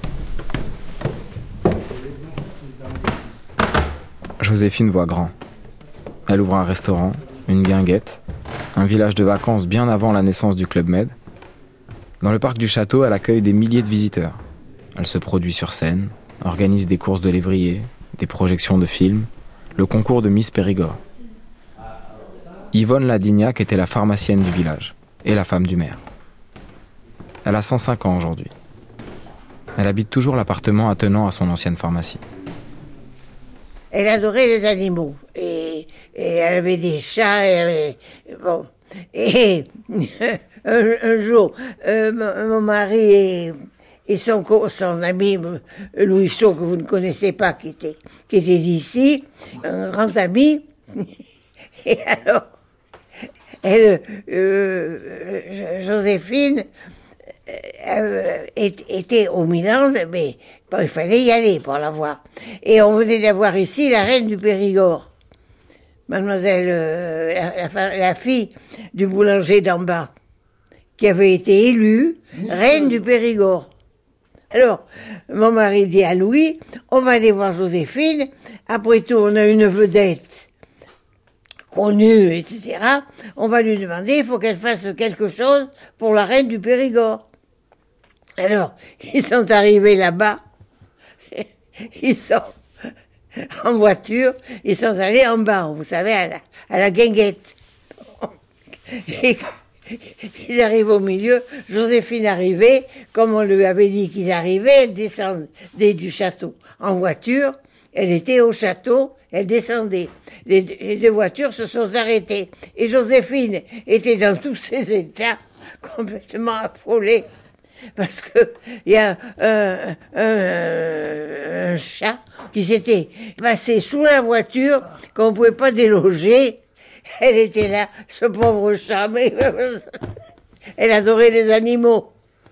Joséphine voit grand. Elle ouvre un restaurant, une guinguette, un village de vacances bien avant la naissance du Club Med. Dans le parc du château, elle accueille des milliers de visiteurs. Elle se produit sur scène, organise des courses de lévriers, des projections de films, le concours de Miss Périgord. Yvonne Ladignac était la pharmacienne du village et la femme du maire. Elle a cent cinq ans aujourd'hui. Elle habite toujours l'appartement attenant à son ancienne pharmacie. Elle adorait les animaux. Et, et elle avait des chats. Elle avait, bon. Et un, un jour, euh, mon, mon mari et, et son, son ami Louis Chaud, que vous ne connaissez pas, qui était, qui était d'ici, un grand ami. Et alors, elle, euh, Joséphine, euh, était au Milan, mais bon, il fallait y aller pour la voir. Et on venait d'avoir ici la reine du Périgord, mademoiselle, euh, la, la fille du boulanger d'en bas, qui avait été élue reine du Périgord. Alors, mon mari dit à Louis, on va aller voir Joséphine, après tout, on a une vedette connue, et cetera. On va lui demander, il faut qu'elle fasse quelque chose pour la reine du Périgord. Alors, ils sont arrivés là-bas, ils sont en voiture, ils sont allés en bas, vous savez, à la, à la guinguette. Et ils arrivent au milieu, Joséphine arrivait, comme on lui avait dit qu'ils arrivaient, elle descendait du château en voiture, elle était au château, elle descendait. Les, les deux voitures se sont arrêtées. Et Joséphine était dans tous ses états, complètement affolée. Parce que il y a un, un, un chat qui s'était passé sous la voiture, qu'on ne pouvait pas déloger. Elle était là, ce pauvre chat, mais elle adorait les animaux.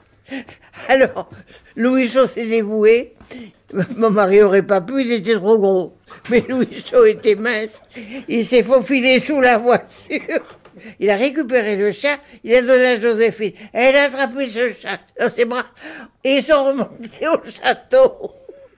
Alors, Louis-Chaud s'est dévoué. Mon mari n'aurait pas pu, il était trop gros. Mais Louis-Chaud était mince. Il s'est faufilé sous la voiture. Il a récupéré le chat, il a donné à Joséphine. Elle a attrapé ce chat dans ses bras. Et ils sont remontés au château.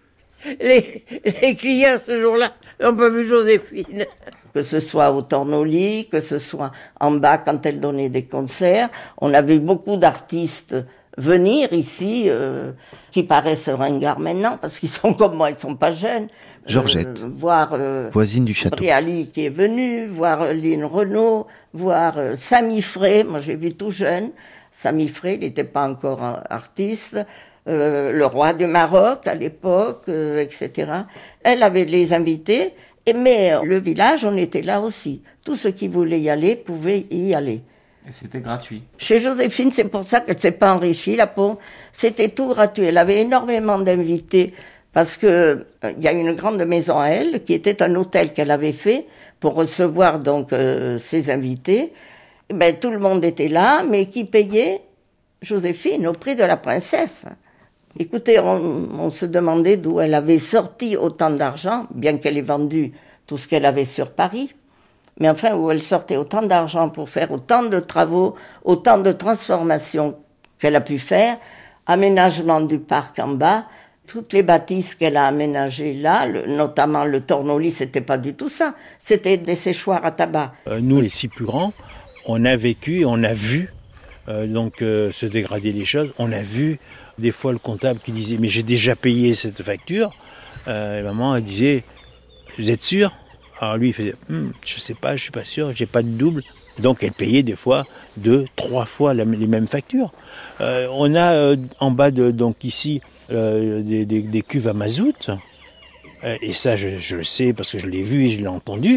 Les, les clients, ce jour-là, n'ont pas vu Joséphine. Que ce soit au Tornoli, que ce soit en bas quand elle donnait des concerts. On avait beaucoup d'artistes venir ici, euh, qui paraissent ringards maintenant, parce qu'ils sont comme moi, ils sont pas jeunes. Georgette, euh, voir euh, voisine du château. Brialy qui est venu, voir euh, Lynn Renaud, voir euh, Samy Frey, moi j'ai vu tout jeune. Samy Frey, il n'était pas encore un artiste. Euh, le roi du Maroc à l'époque, euh, et cetera. Elle avait les invités, et, mais euh, le village, on était là aussi. Tous ceux qui voulaient y aller pouvaient y aller. Et c'était gratuit. Chez Joséphine, c'est pour ça qu'elle ne s'est pas enrichie, la pauvre. C'était tout gratuit. Elle avait énormément d'invités parce que il euh, y a une grande maison à elle qui était un hôtel qu'elle avait fait pour recevoir donc euh, ses invités. Et ben tout le monde était là, mais qui payait? Joséphine au prix de la princesse. Écoutez, on, on se demandait d'où elle avait sorti autant d'argent, bien qu'elle ait vendu tout ce qu'elle avait sur Paris. Mais enfin, où elle sortait autant d'argent pour faire autant de travaux, autant de transformations qu'elle a pu faire, aménagement du parc en bas, toutes les bâtisses qu'elle a aménagées là, le, notamment le Tornoli, c'était pas du tout ça, c'était des séchoirs à tabac. Euh, nous, les six plus grands, on a vécu et on a vu euh, donc euh, se dégrader les choses. On a vu des fois le comptable qui disait « mais j'ai déjà payé cette facture euh, ». Maman, elle disait « vous êtes sûr ?» Alors lui, il faisait hm, « je sais pas, je suis pas sûr, j'ai pas de double ». Donc elle payait des fois deux, trois fois la, les mêmes factures. Euh, on a euh, en bas de donc ici euh, des, des, des cuves à mazout. Euh, et ça, je, je le sais parce que je l'ai vu et je l'ai entendu.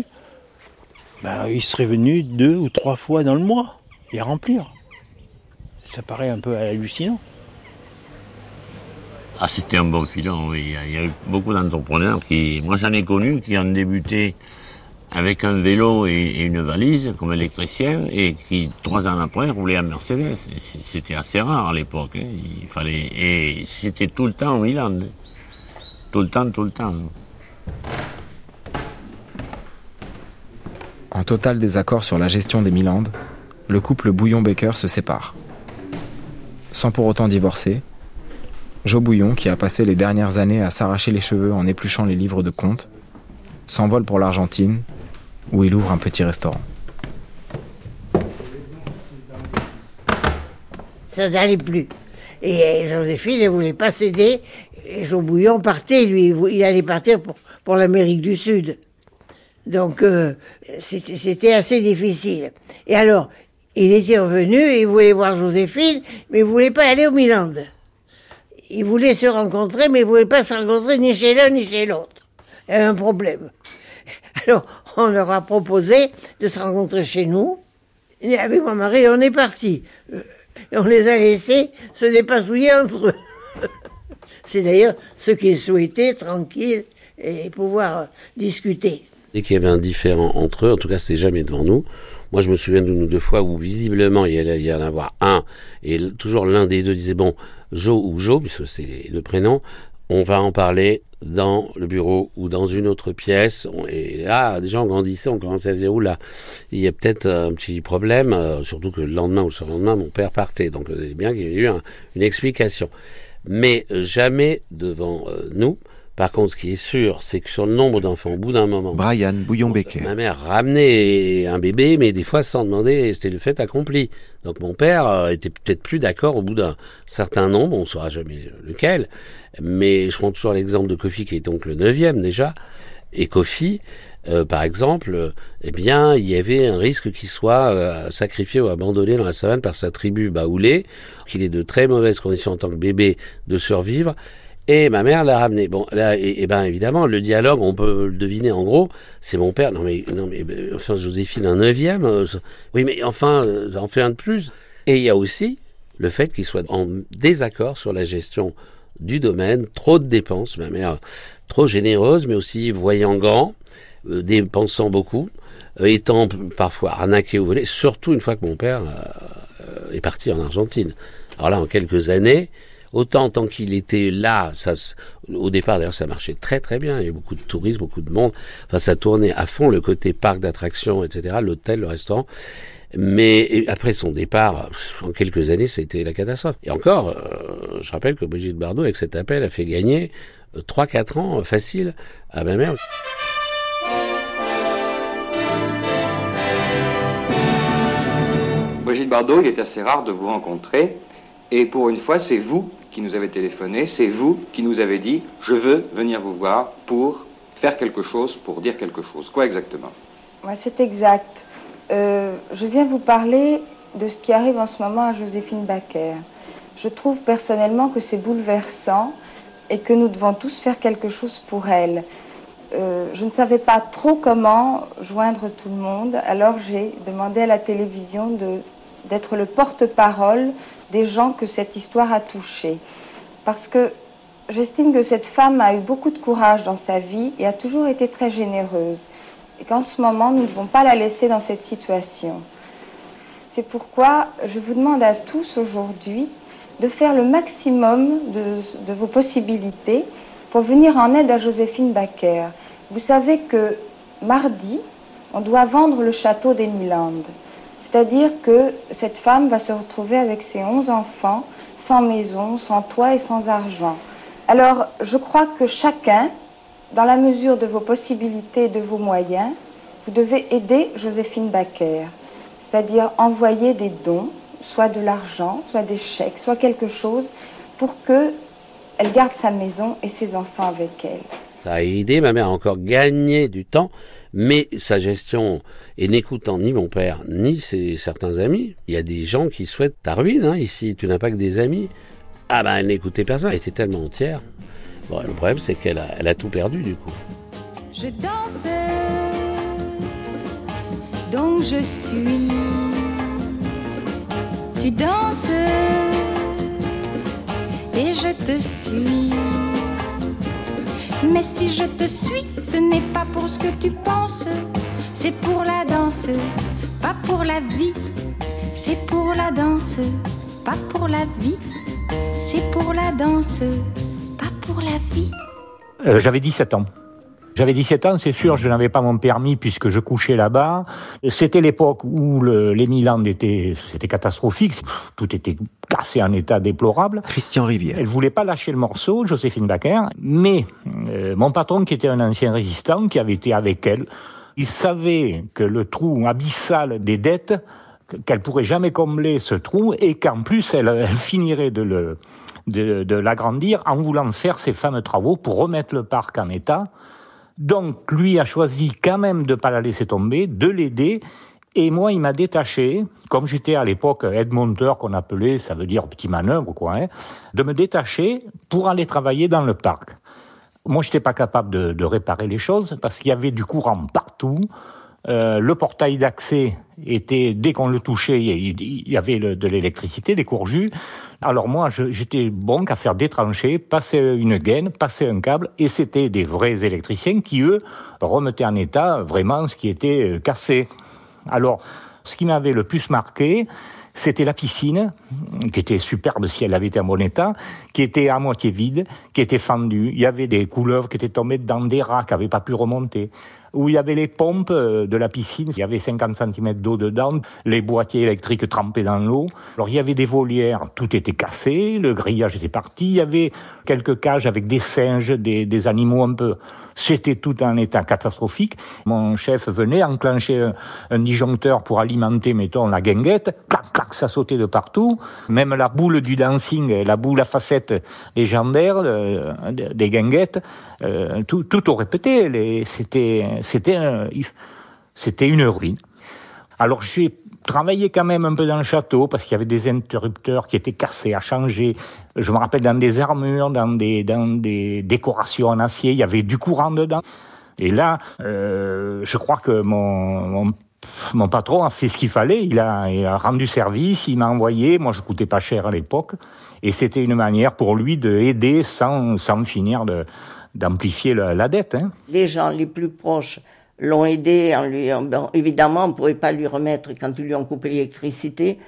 Ben, il serait venu deux ou trois fois dans le mois et à remplir. Ça paraît un peu hallucinant. Ah, c'était un bon filon, oui. Il y a eu beaucoup d'entrepreneurs qui, moi j'en ai connu, qui ont débuté avec un vélo et une valise comme électricien et qui, trois ans après, roulaient en Mercedes. C'était assez rare à l'époque. Hein. Il fallait, et c'était tout le temps en Milan. Tout le temps, tout le temps. En total désaccord sur la gestion des Milandes, le couple Bouillon-Becker se sépare. Sans pour autant divorcer, Jo Bouillon, qui a passé les dernières années à s'arracher les cheveux en épluchant les livres de comptes, s'envole pour l'Argentine, où il ouvre un petit restaurant. Ça n'allait plus. Et Joséphine ne voulait pas céder. Et Jo Bouillon partait, lui, il allait partir pour, pour l'Amérique du Sud. Donc, euh, c'était, c'était assez difficile. Et alors, il était revenu, il voulait voir Joséphine, mais il ne voulait pas aller au Milan. Ils voulaient se rencontrer, mais ils ne voulaient pas se rencontrer ni chez l'un ni chez l'autre. Il y avait un problème. Alors, on leur a proposé de se rencontrer chez nous. Et avec mon mari, on est partis. Et on les a laissés se dépatouiller entre eux. C'est d'ailleurs ce qu'ils souhaitaient, tranquille, et pouvoir discuter. Dès qu'il y avait un différend entre eux, en tout cas, c'était jamais devant nous. Moi, je me souviens d'une ou deux fois où, visiblement, il y allait y en avoir un, et toujours l'un des deux disait, bon, Jo ou Jo, puisque c'est les deux prénoms, on va en parler dans le bureau ou dans une autre pièce. Et là, déjà, on grandissait, on commençait à se dire, oula, il y a peut-être un petit problème, euh, surtout que le lendemain ou le surlendemain, mon père partait. Donc, c'est bien qu'il y ait eu un, une explication. Mais euh, jamais devant euh, nous. Par contre, ce qui est sûr, c'est que sur le nombre d'enfants, au bout d'un moment... Brian Bouillon-Becker. Ma mère ramenait un bébé, mais des fois sans demander, c'était le fait accompli. Donc mon père euh, était peut-être plus d'accord au bout d'un certain nombre, on ne saura jamais lequel, mais je prends toujours l'exemple de Kofi, qui est donc le neuvième déjà, et Kofi, euh, par exemple, euh, eh bien, il y avait un risque qu'il soit euh, sacrifié ou abandonné dans la savane par sa tribu baoulée, qu'il ait de très mauvaises conditions en tant que bébé de survivre. Et ma mère l'a ramené. Bon, là, et, et ben évidemment, le dialogue, on peut le deviner en gros. C'est mon père. Non mais, non mais, enfin, Joséphine, un neuvième. Euh, oui, mais enfin, euh, ça en fait un de plus. Et il y a aussi le fait qu'il soit en désaccord sur la gestion du domaine. Trop de dépenses. Ma mère, trop généreuse, mais aussi voyant grand, euh, dépensant beaucoup, euh, étant parfois arnaqué ou volé. Surtout une fois que mon père euh, est parti en Argentine. Alors là, en quelques années, autant tant qu'il était là, ça, au départ d'ailleurs ça marchait très très bien, il y a beaucoup de touristes, beaucoup de monde, enfin ça tournait à fond le côté parc d'attractions, et cetera, l'hôtel, le restaurant. Mais après son départ, en quelques années, c'était la catastrophe. Et encore, euh, je rappelle que Brigitte Bardot, avec cet appel, a fait gagner euh, trois quatre ans euh, facile à ma mère. Brigitte Bardot, il est assez rare de vous rencontrer. Et pour une fois, c'est vous qui nous avez téléphoné, c'est vous qui nous avez dit « Je veux venir vous voir pour faire quelque chose, pour dire quelque chose ». Quoi exactement? Ouais, c'est exact. Euh, je viens vous parler de ce qui arrive en ce moment à Joséphine Baker. Je trouve personnellement que c'est bouleversant et que nous devons tous faire quelque chose pour elle. Euh, je ne savais pas trop comment joindre tout le monde, alors j'ai demandé à la télévision de, d'être le porte-parole des gens que cette histoire a touchés. Parce que j'estime que cette femme a eu beaucoup de courage dans sa vie et a toujours été très généreuse. Et qu'en ce moment, nous ne devons pas la laisser dans cette situation. C'est pourquoi je vous demande à tous aujourd'hui de faire le maximum de, de vos possibilités pour venir en aide à Joséphine Baker. Vous savez que mardi, on doit vendre le château d'Emiland. C'est-à-dire que cette femme va se retrouver avec ses onze enfants, sans maison, sans toit et sans argent. Alors, je crois que chacun, dans la mesure de vos possibilités et de vos moyens, vous devez aider Joséphine Baker, c'est-à-dire envoyer des dons, soit de l'argent, soit des chèques, soit quelque chose, pour qu'elle garde sa maison et ses enfants avec elle. Ça a aidé ma mère a encore gagné du temps, mais sa gestion, et n'écoutant ni mon père, ni ses, certains amis, il y a des gens qui souhaitent ta ruine, hein, ici, tu n'as pas que des amis. Ah ben, elle n'écoutait personne, elle était tellement entière. Bon, le problème, c'est qu'elle a, elle a tout perdu, du coup. Je danse, donc je suis. Tu danses, et je te suis. Mais si je te suis, ce n'est pas pour ce que tu penses. C'est pour la danse, pas pour la vie. C'est pour la danse, pas pour la vie. C'est pour la danse, pas pour la vie. Euh, j'avais dix-sept ans. J'avais dix-sept ans, c'est sûr, je n'avais pas mon permis puisque je couchais là-bas. C'était l'époque où le, les Milan étaient, c'était catastrophique. Tout était cassé en état déplorable. Christian Rivière. Elle voulait pas lâcher le morceau, Joséphine Baker, mais euh, mon patron, qui était un ancien résistant, qui avait été avec elle, il savait que le trou abyssal des dettes, qu'elle pourrait jamais combler ce trou, et qu'en plus, elle, elle finirait de le, de, de l'agrandir en voulant faire ces fameux travaux pour remettre le parc en état. Donc, lui a choisi quand même de ne pas la laisser tomber, de l'aider. Et moi, il m'a détaché, comme j'étais à l'époque aide-monteur qu'on appelait, ça veut dire petit manœuvre, quoi, hein, de me détacher pour aller travailler dans le parc. Moi, je n'étais pas capable de, de réparer les choses parce qu'il y avait du courant partout. Euh, le portail d'accès était, dès qu'on le touchait, il, il y avait le, de l'électricité, des courjus. Alors moi, je, j'étais bon qu'à faire des tranchées, passer une gaine, passer un câble, et c'était des vrais électriciens qui, eux, remettaient en état vraiment ce qui était cassé. Alors, ce qui m'avait le plus marqué, c'était la piscine, qui était superbe si elle avait été en bon état, qui était à moitié vide, qui était fendue. Il y avait des couleuvres qui étaient tombées dans des rats qui n'avaient pas pu remonter. Où il y avait les pompes de la piscine, il y avait cinquante centimètres d'eau dedans, les boîtiers électriques trempés dans l'eau. Alors il y avait des volières, tout était cassé, le grillage était parti, il y avait quelques cages avec des singes, des, des animaux un peu... C'était tout en état catastrophique. Mon chef venait enclencher un, un disjoncteur pour alimenter, mettons, la guinguette. Clac, clac, ça sautait de partout. Même la boule du dancing, la boule à facettes légendaire euh, des guinguettes, euh, tout, tout aurait pété. Les, c'était, c'était, un, c'était une ruine. Alors j'ai travaillé quand même un peu dans le château parce qu'il y avait des interrupteurs qui étaient cassés, à changer. Je me rappelle dans des armures, dans des, dans des décorations en acier, il y avait du courant dedans. Et là, euh, je crois que mon, mon, mon patron a fait ce qu'il fallait. Il a, il a rendu service, il m'a envoyé. Moi, je coûtais pas cher à l'époque. Et c'était une manière pour lui d'aider sans, sans finir de, d'amplifier la, la dette. Hein. Les gens les plus proches l'ont aidé en lui, bon, évidemment, on ne pouvait pas lui remettre quand ils lui ont coupé l'électricité.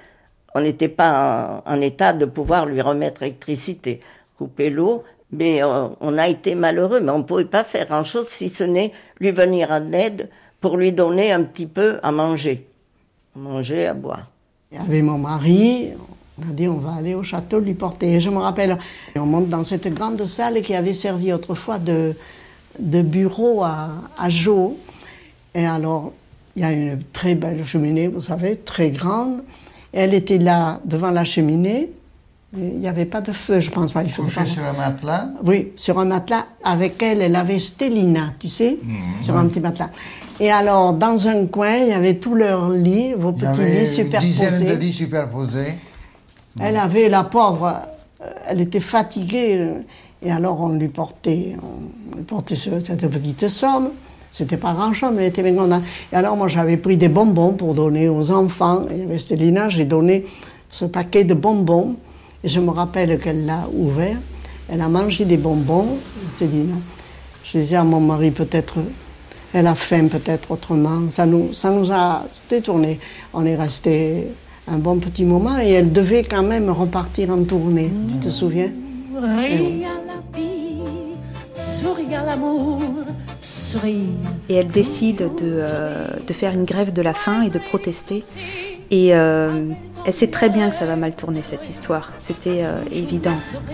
on n'était pas en, en état de pouvoir lui remettre l'électricité, couper l'eau, mais on, on a été malheureux, mais on ne pouvait pas faire grand-chose si ce n'est lui venir en aide pour lui donner un petit peu à manger, à manger, à boire. Il y avait mon mari, on a dit on va aller au château lui porter. Et je me rappelle, on monte dans cette grande salle qui avait servi autrefois de, de bureau à, à Jo. Et alors, il y a une très belle cheminée, vous savez, très grande. Et elle était là, devant la cheminée. Il n'y avait pas de feu, je pense pas. Il Couchée sur un matelas? Oui, sur un matelas. Avec elle, elle avait Stélina, tu sais, mmh, sur ouais. un petit matelas. Et alors, dans un coin, il y avait tous leurs lits, vos petits lits superposés. Une dizaine de lits superposés. Elle avait, la pauvre, elle était fatiguée. Et alors, on lui portait, on lui portait cette petite somme. C'était pas grand-chose, mais elle était bien contente. Et alors, moi, j'avais pris des bonbons pour donner aux enfants. Il y avait Stélina, j'ai donné ce paquet de bonbons. Et je me rappelle qu'elle l'a ouvert. Elle a mangé des bonbons, Stélina. Je disais à mon mari, peut-être, elle a faim, peut-être autrement. Ça nous, ça nous a détourné. On est resté un bon petit moment et elle devait quand même repartir en tournée. Mmh. Tu te souviens? Ris à la vie, souris à l'amour, souris. Et elle décide de, euh, de faire une grève de la faim et de protester. Et euh, elle sait très bien que ça va mal tourner, cette histoire. C'était euh, évident.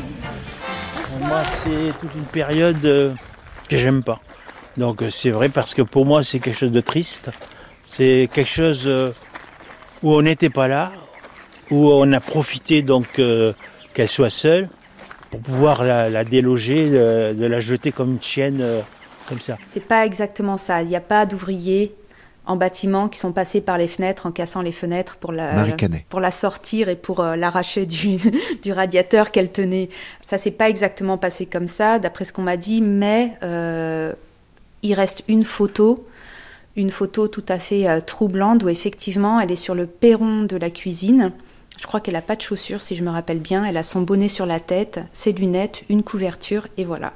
Moi, c'est toute une période euh, que j'aime pas. Donc c'est vrai parce que pour moi, c'est quelque chose de triste. C'est quelque chose euh, où on n'était pas là, où on a profité donc euh, qu'elle soit seule pour pouvoir la, la déloger, de, de la jeter comme une chienne, euh, comme ça. C'est pas exactement ça. Il n'y a pas d'ouvriers en bâtiment qui sont passés par les fenêtres en cassant les fenêtres pour la, pour la sortir et pour euh, l'arracher du, du radiateur qu'elle tenait. Ça s'est pas exactement passé comme ça, d'après ce qu'on m'a dit, mais euh, il reste une photo, une photo tout à fait euh, troublante où effectivement elle est sur le perron de la cuisine. Je crois qu'elle n'a pas de chaussures si je me rappelle bien. Elle a son bonnet sur la tête, ses lunettes, une couverture et voilà.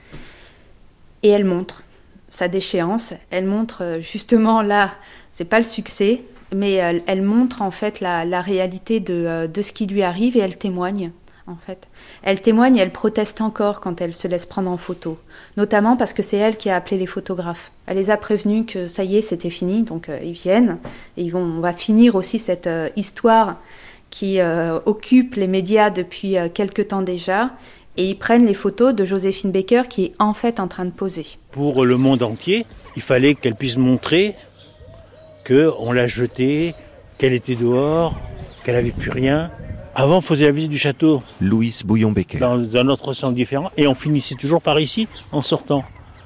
Et elle montre sa déchéance, elle montre justement là, c'est pas le succès, mais elle, elle montre en fait la, la réalité de, de ce qui lui arrive et elle témoigne en fait. Elle témoigne et elle proteste encore quand elle se laisse prendre en photo, notamment parce que c'est elle qui a appelé les photographes. Elle les a prévenus que ça y est, c'était fini, donc euh, ils viennent et ils vont, on va finir aussi cette euh, histoire qui euh, occupe les médias depuis euh, quelque temps déjà. Et ils prennent les photos de Joséphine Baker qui est en fait en train de poser. Pour le monde entier, il fallait qu'elle puisse montrer qu'on l'a jetée, qu'elle était dehors, qu'elle n'avait plus rien. Avant, on faisait la visite du château. Louise Bouillon-Becker. Dans un autre sens différent. Et on finissait toujours par ici, en sortant.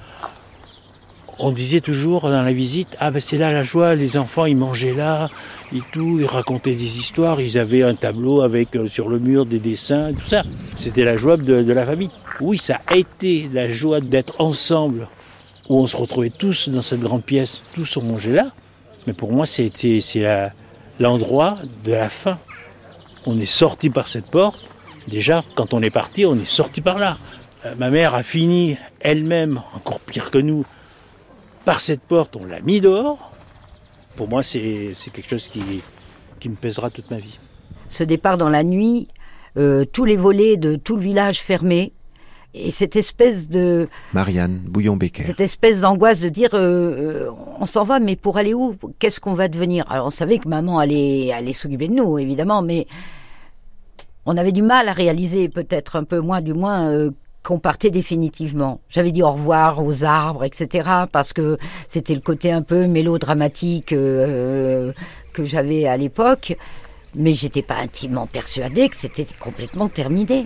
On disait toujours dans la visite, ah ben c'est là la joie, les enfants ils mangeaient là, et tout, ils racontaient des histoires, ils avaient un tableau avec euh, sur le mur des dessins, tout ça. C'était la joie de, de la famille. Oui, ça a été la joie d'être ensemble, où on se retrouvait tous dans cette grande pièce, tous on mangeait là. Mais pour moi, c'était, c'est la, l'endroit de la fin. On est sorti par cette porte. Déjà, quand on est parti, on est sorti par là. Euh, ma mère a fini elle-même, encore pire que nous, par cette porte, on l'a mis dehors. Pour moi, c'est, c'est quelque chose qui, qui me pèsera toute ma vie. Ce départ dans la nuit, euh, tous les volets de tout le village fermés, et cette espèce de... Marianne Bouillon-Becker. Cette espèce d'angoisse de dire, euh, euh, on s'en va, mais pour aller où? Qu'est-ce qu'on va devenir? Alors on savait que maman allait, allait s'occuper de nous, évidemment, mais on avait du mal à réaliser, peut-être un peu moins du moins... Euh, qu'on partait définitivement. J'avais dit au revoir aux arbres, et cetera, parce que c'était le côté un peu mélodramatique euh, que j'avais à l'époque, mais j'étais pas intimement persuadée que c'était complètement terminé.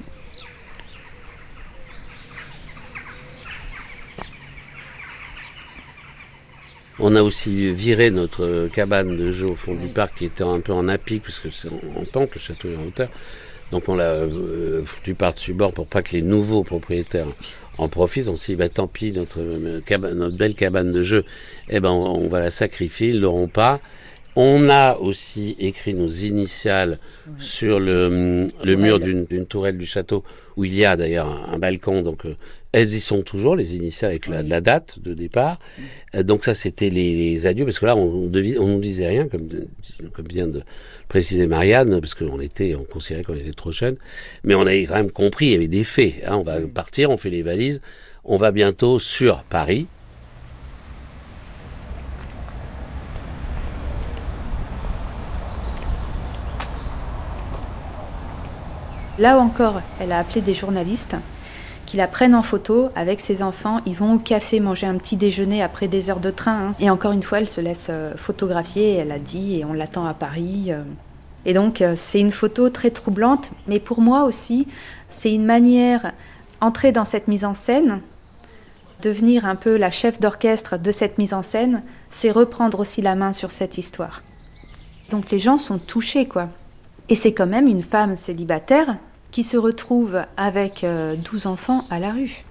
On a aussi viré notre cabane de jeu au fond du parc qui était un peu en apic, parce que c'est en pente, le château est en hauteur. Donc on l'a euh, foutu par-dessus bord pour pas que les nouveaux propriétaires en profitent. On s'est dit, bah, tant pis, notre, cabane, notre belle cabane de jeu, eh ben, on, on va la sacrifier, ils l'auront pas. On a aussi écrit nos initiales sur le, le mur d'une, d'une tourelle du château où il y a d'ailleurs un, un balcon, donc euh, elles y sont toujours, les initiales avec la, la date de départ. Euh, donc ça, c'était les, les adieux, parce que là, on, on, devine, on nous disait rien, comme, de, comme vient de préciser Marianne, parce qu'on était, on considérait qu'on était trop jeunes, mais on avait quand même compris, il y avait des faits. Hein, on va partir, on fait les valises, on va bientôt sur Paris. Là encore, elle a appelé des journalistes qui la prennent en photo avec ses enfants. Ils vont au café manger un petit déjeuner après des heures de train. Hein. Et encore une fois, elle se laisse photographier. Elle a dit, et on l'attend à Paris. Et donc, c'est une photo très troublante. Mais pour moi aussi, c'est une manière, entrer dans cette mise en scène, devenir un peu la chef d'orchestre de cette mise en scène, c'est reprendre aussi la main sur cette histoire. Donc les gens sont touchés, quoi. Et c'est quand même une femme célibataire qui se retrouve avec euh, douze enfants à la rue.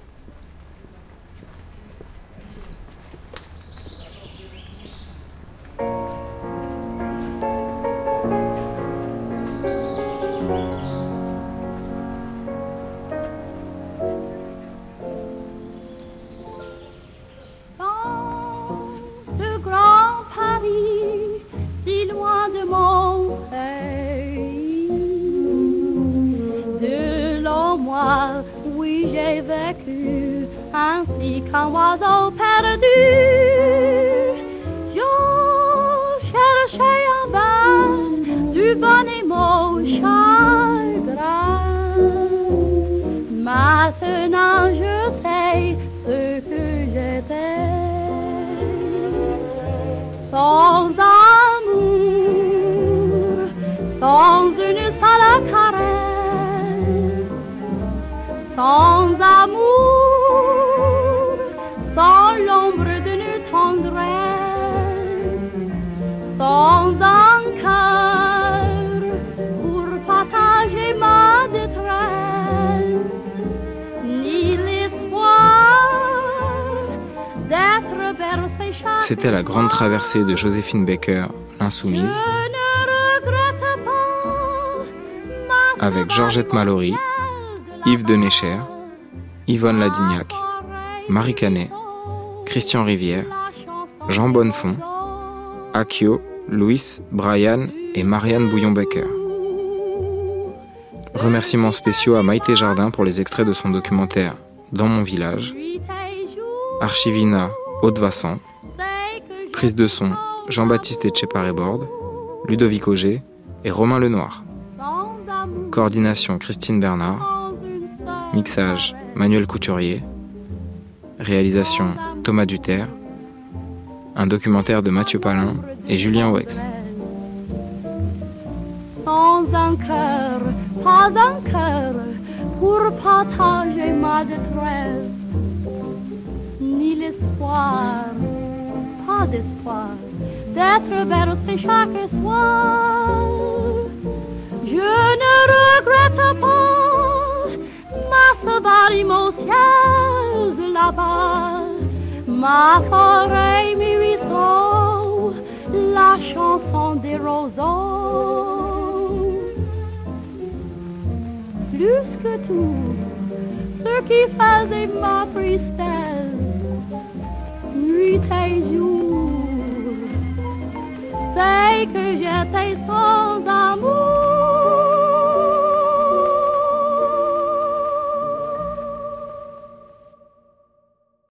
Dans ce grand Paris, si loin de mon pays, oui, j'ai vécu ainsi qu'un oiseau perdu. Je cherchais en vain du bon et mon chagrin. Maintenant je sais ce que j'étais. Sans amour, sans une seule caresse, sans amour, sans l'ombre d'une tendresse, sans un cœur pour partager ma détresse, ni l'espoir d'être bercé chaque... C'était la grande traversée de Joséphine Baker, l'insoumise, avec Georgette Mallory, Yves Denecher, Yvonne Ladignac, Marie Canet, Christian Rivière, Jean Bonnefond, Akio, Louis, Brian et Marianne Bouillon-Baker. Remerciements spéciaux à Maïté Jardin pour les extraits de son documentaire Dans mon village, Archivina Haute-Vassan, prise de son Jean-Baptiste Etcheparé-Borde, Ludovic Auger et Romain Lenoir. Coordination Christine Bernard. Mixage Manuel Couturier. Réalisation Thomas Duterre. Un documentaire de Mathieu Palin et Julien Oex. Sans un cœur, pas un cœur pour partager ma détresse, ni l'espoir, pas d'espoir d'être bercé chaque soir. Je ne regrette pas ma sauvage au ciel de là-bas, ma forêt, mes ruisseaux, la chanson des roseaux. Plus que tout, ce qui faisait ma tristesse, nuit et jour,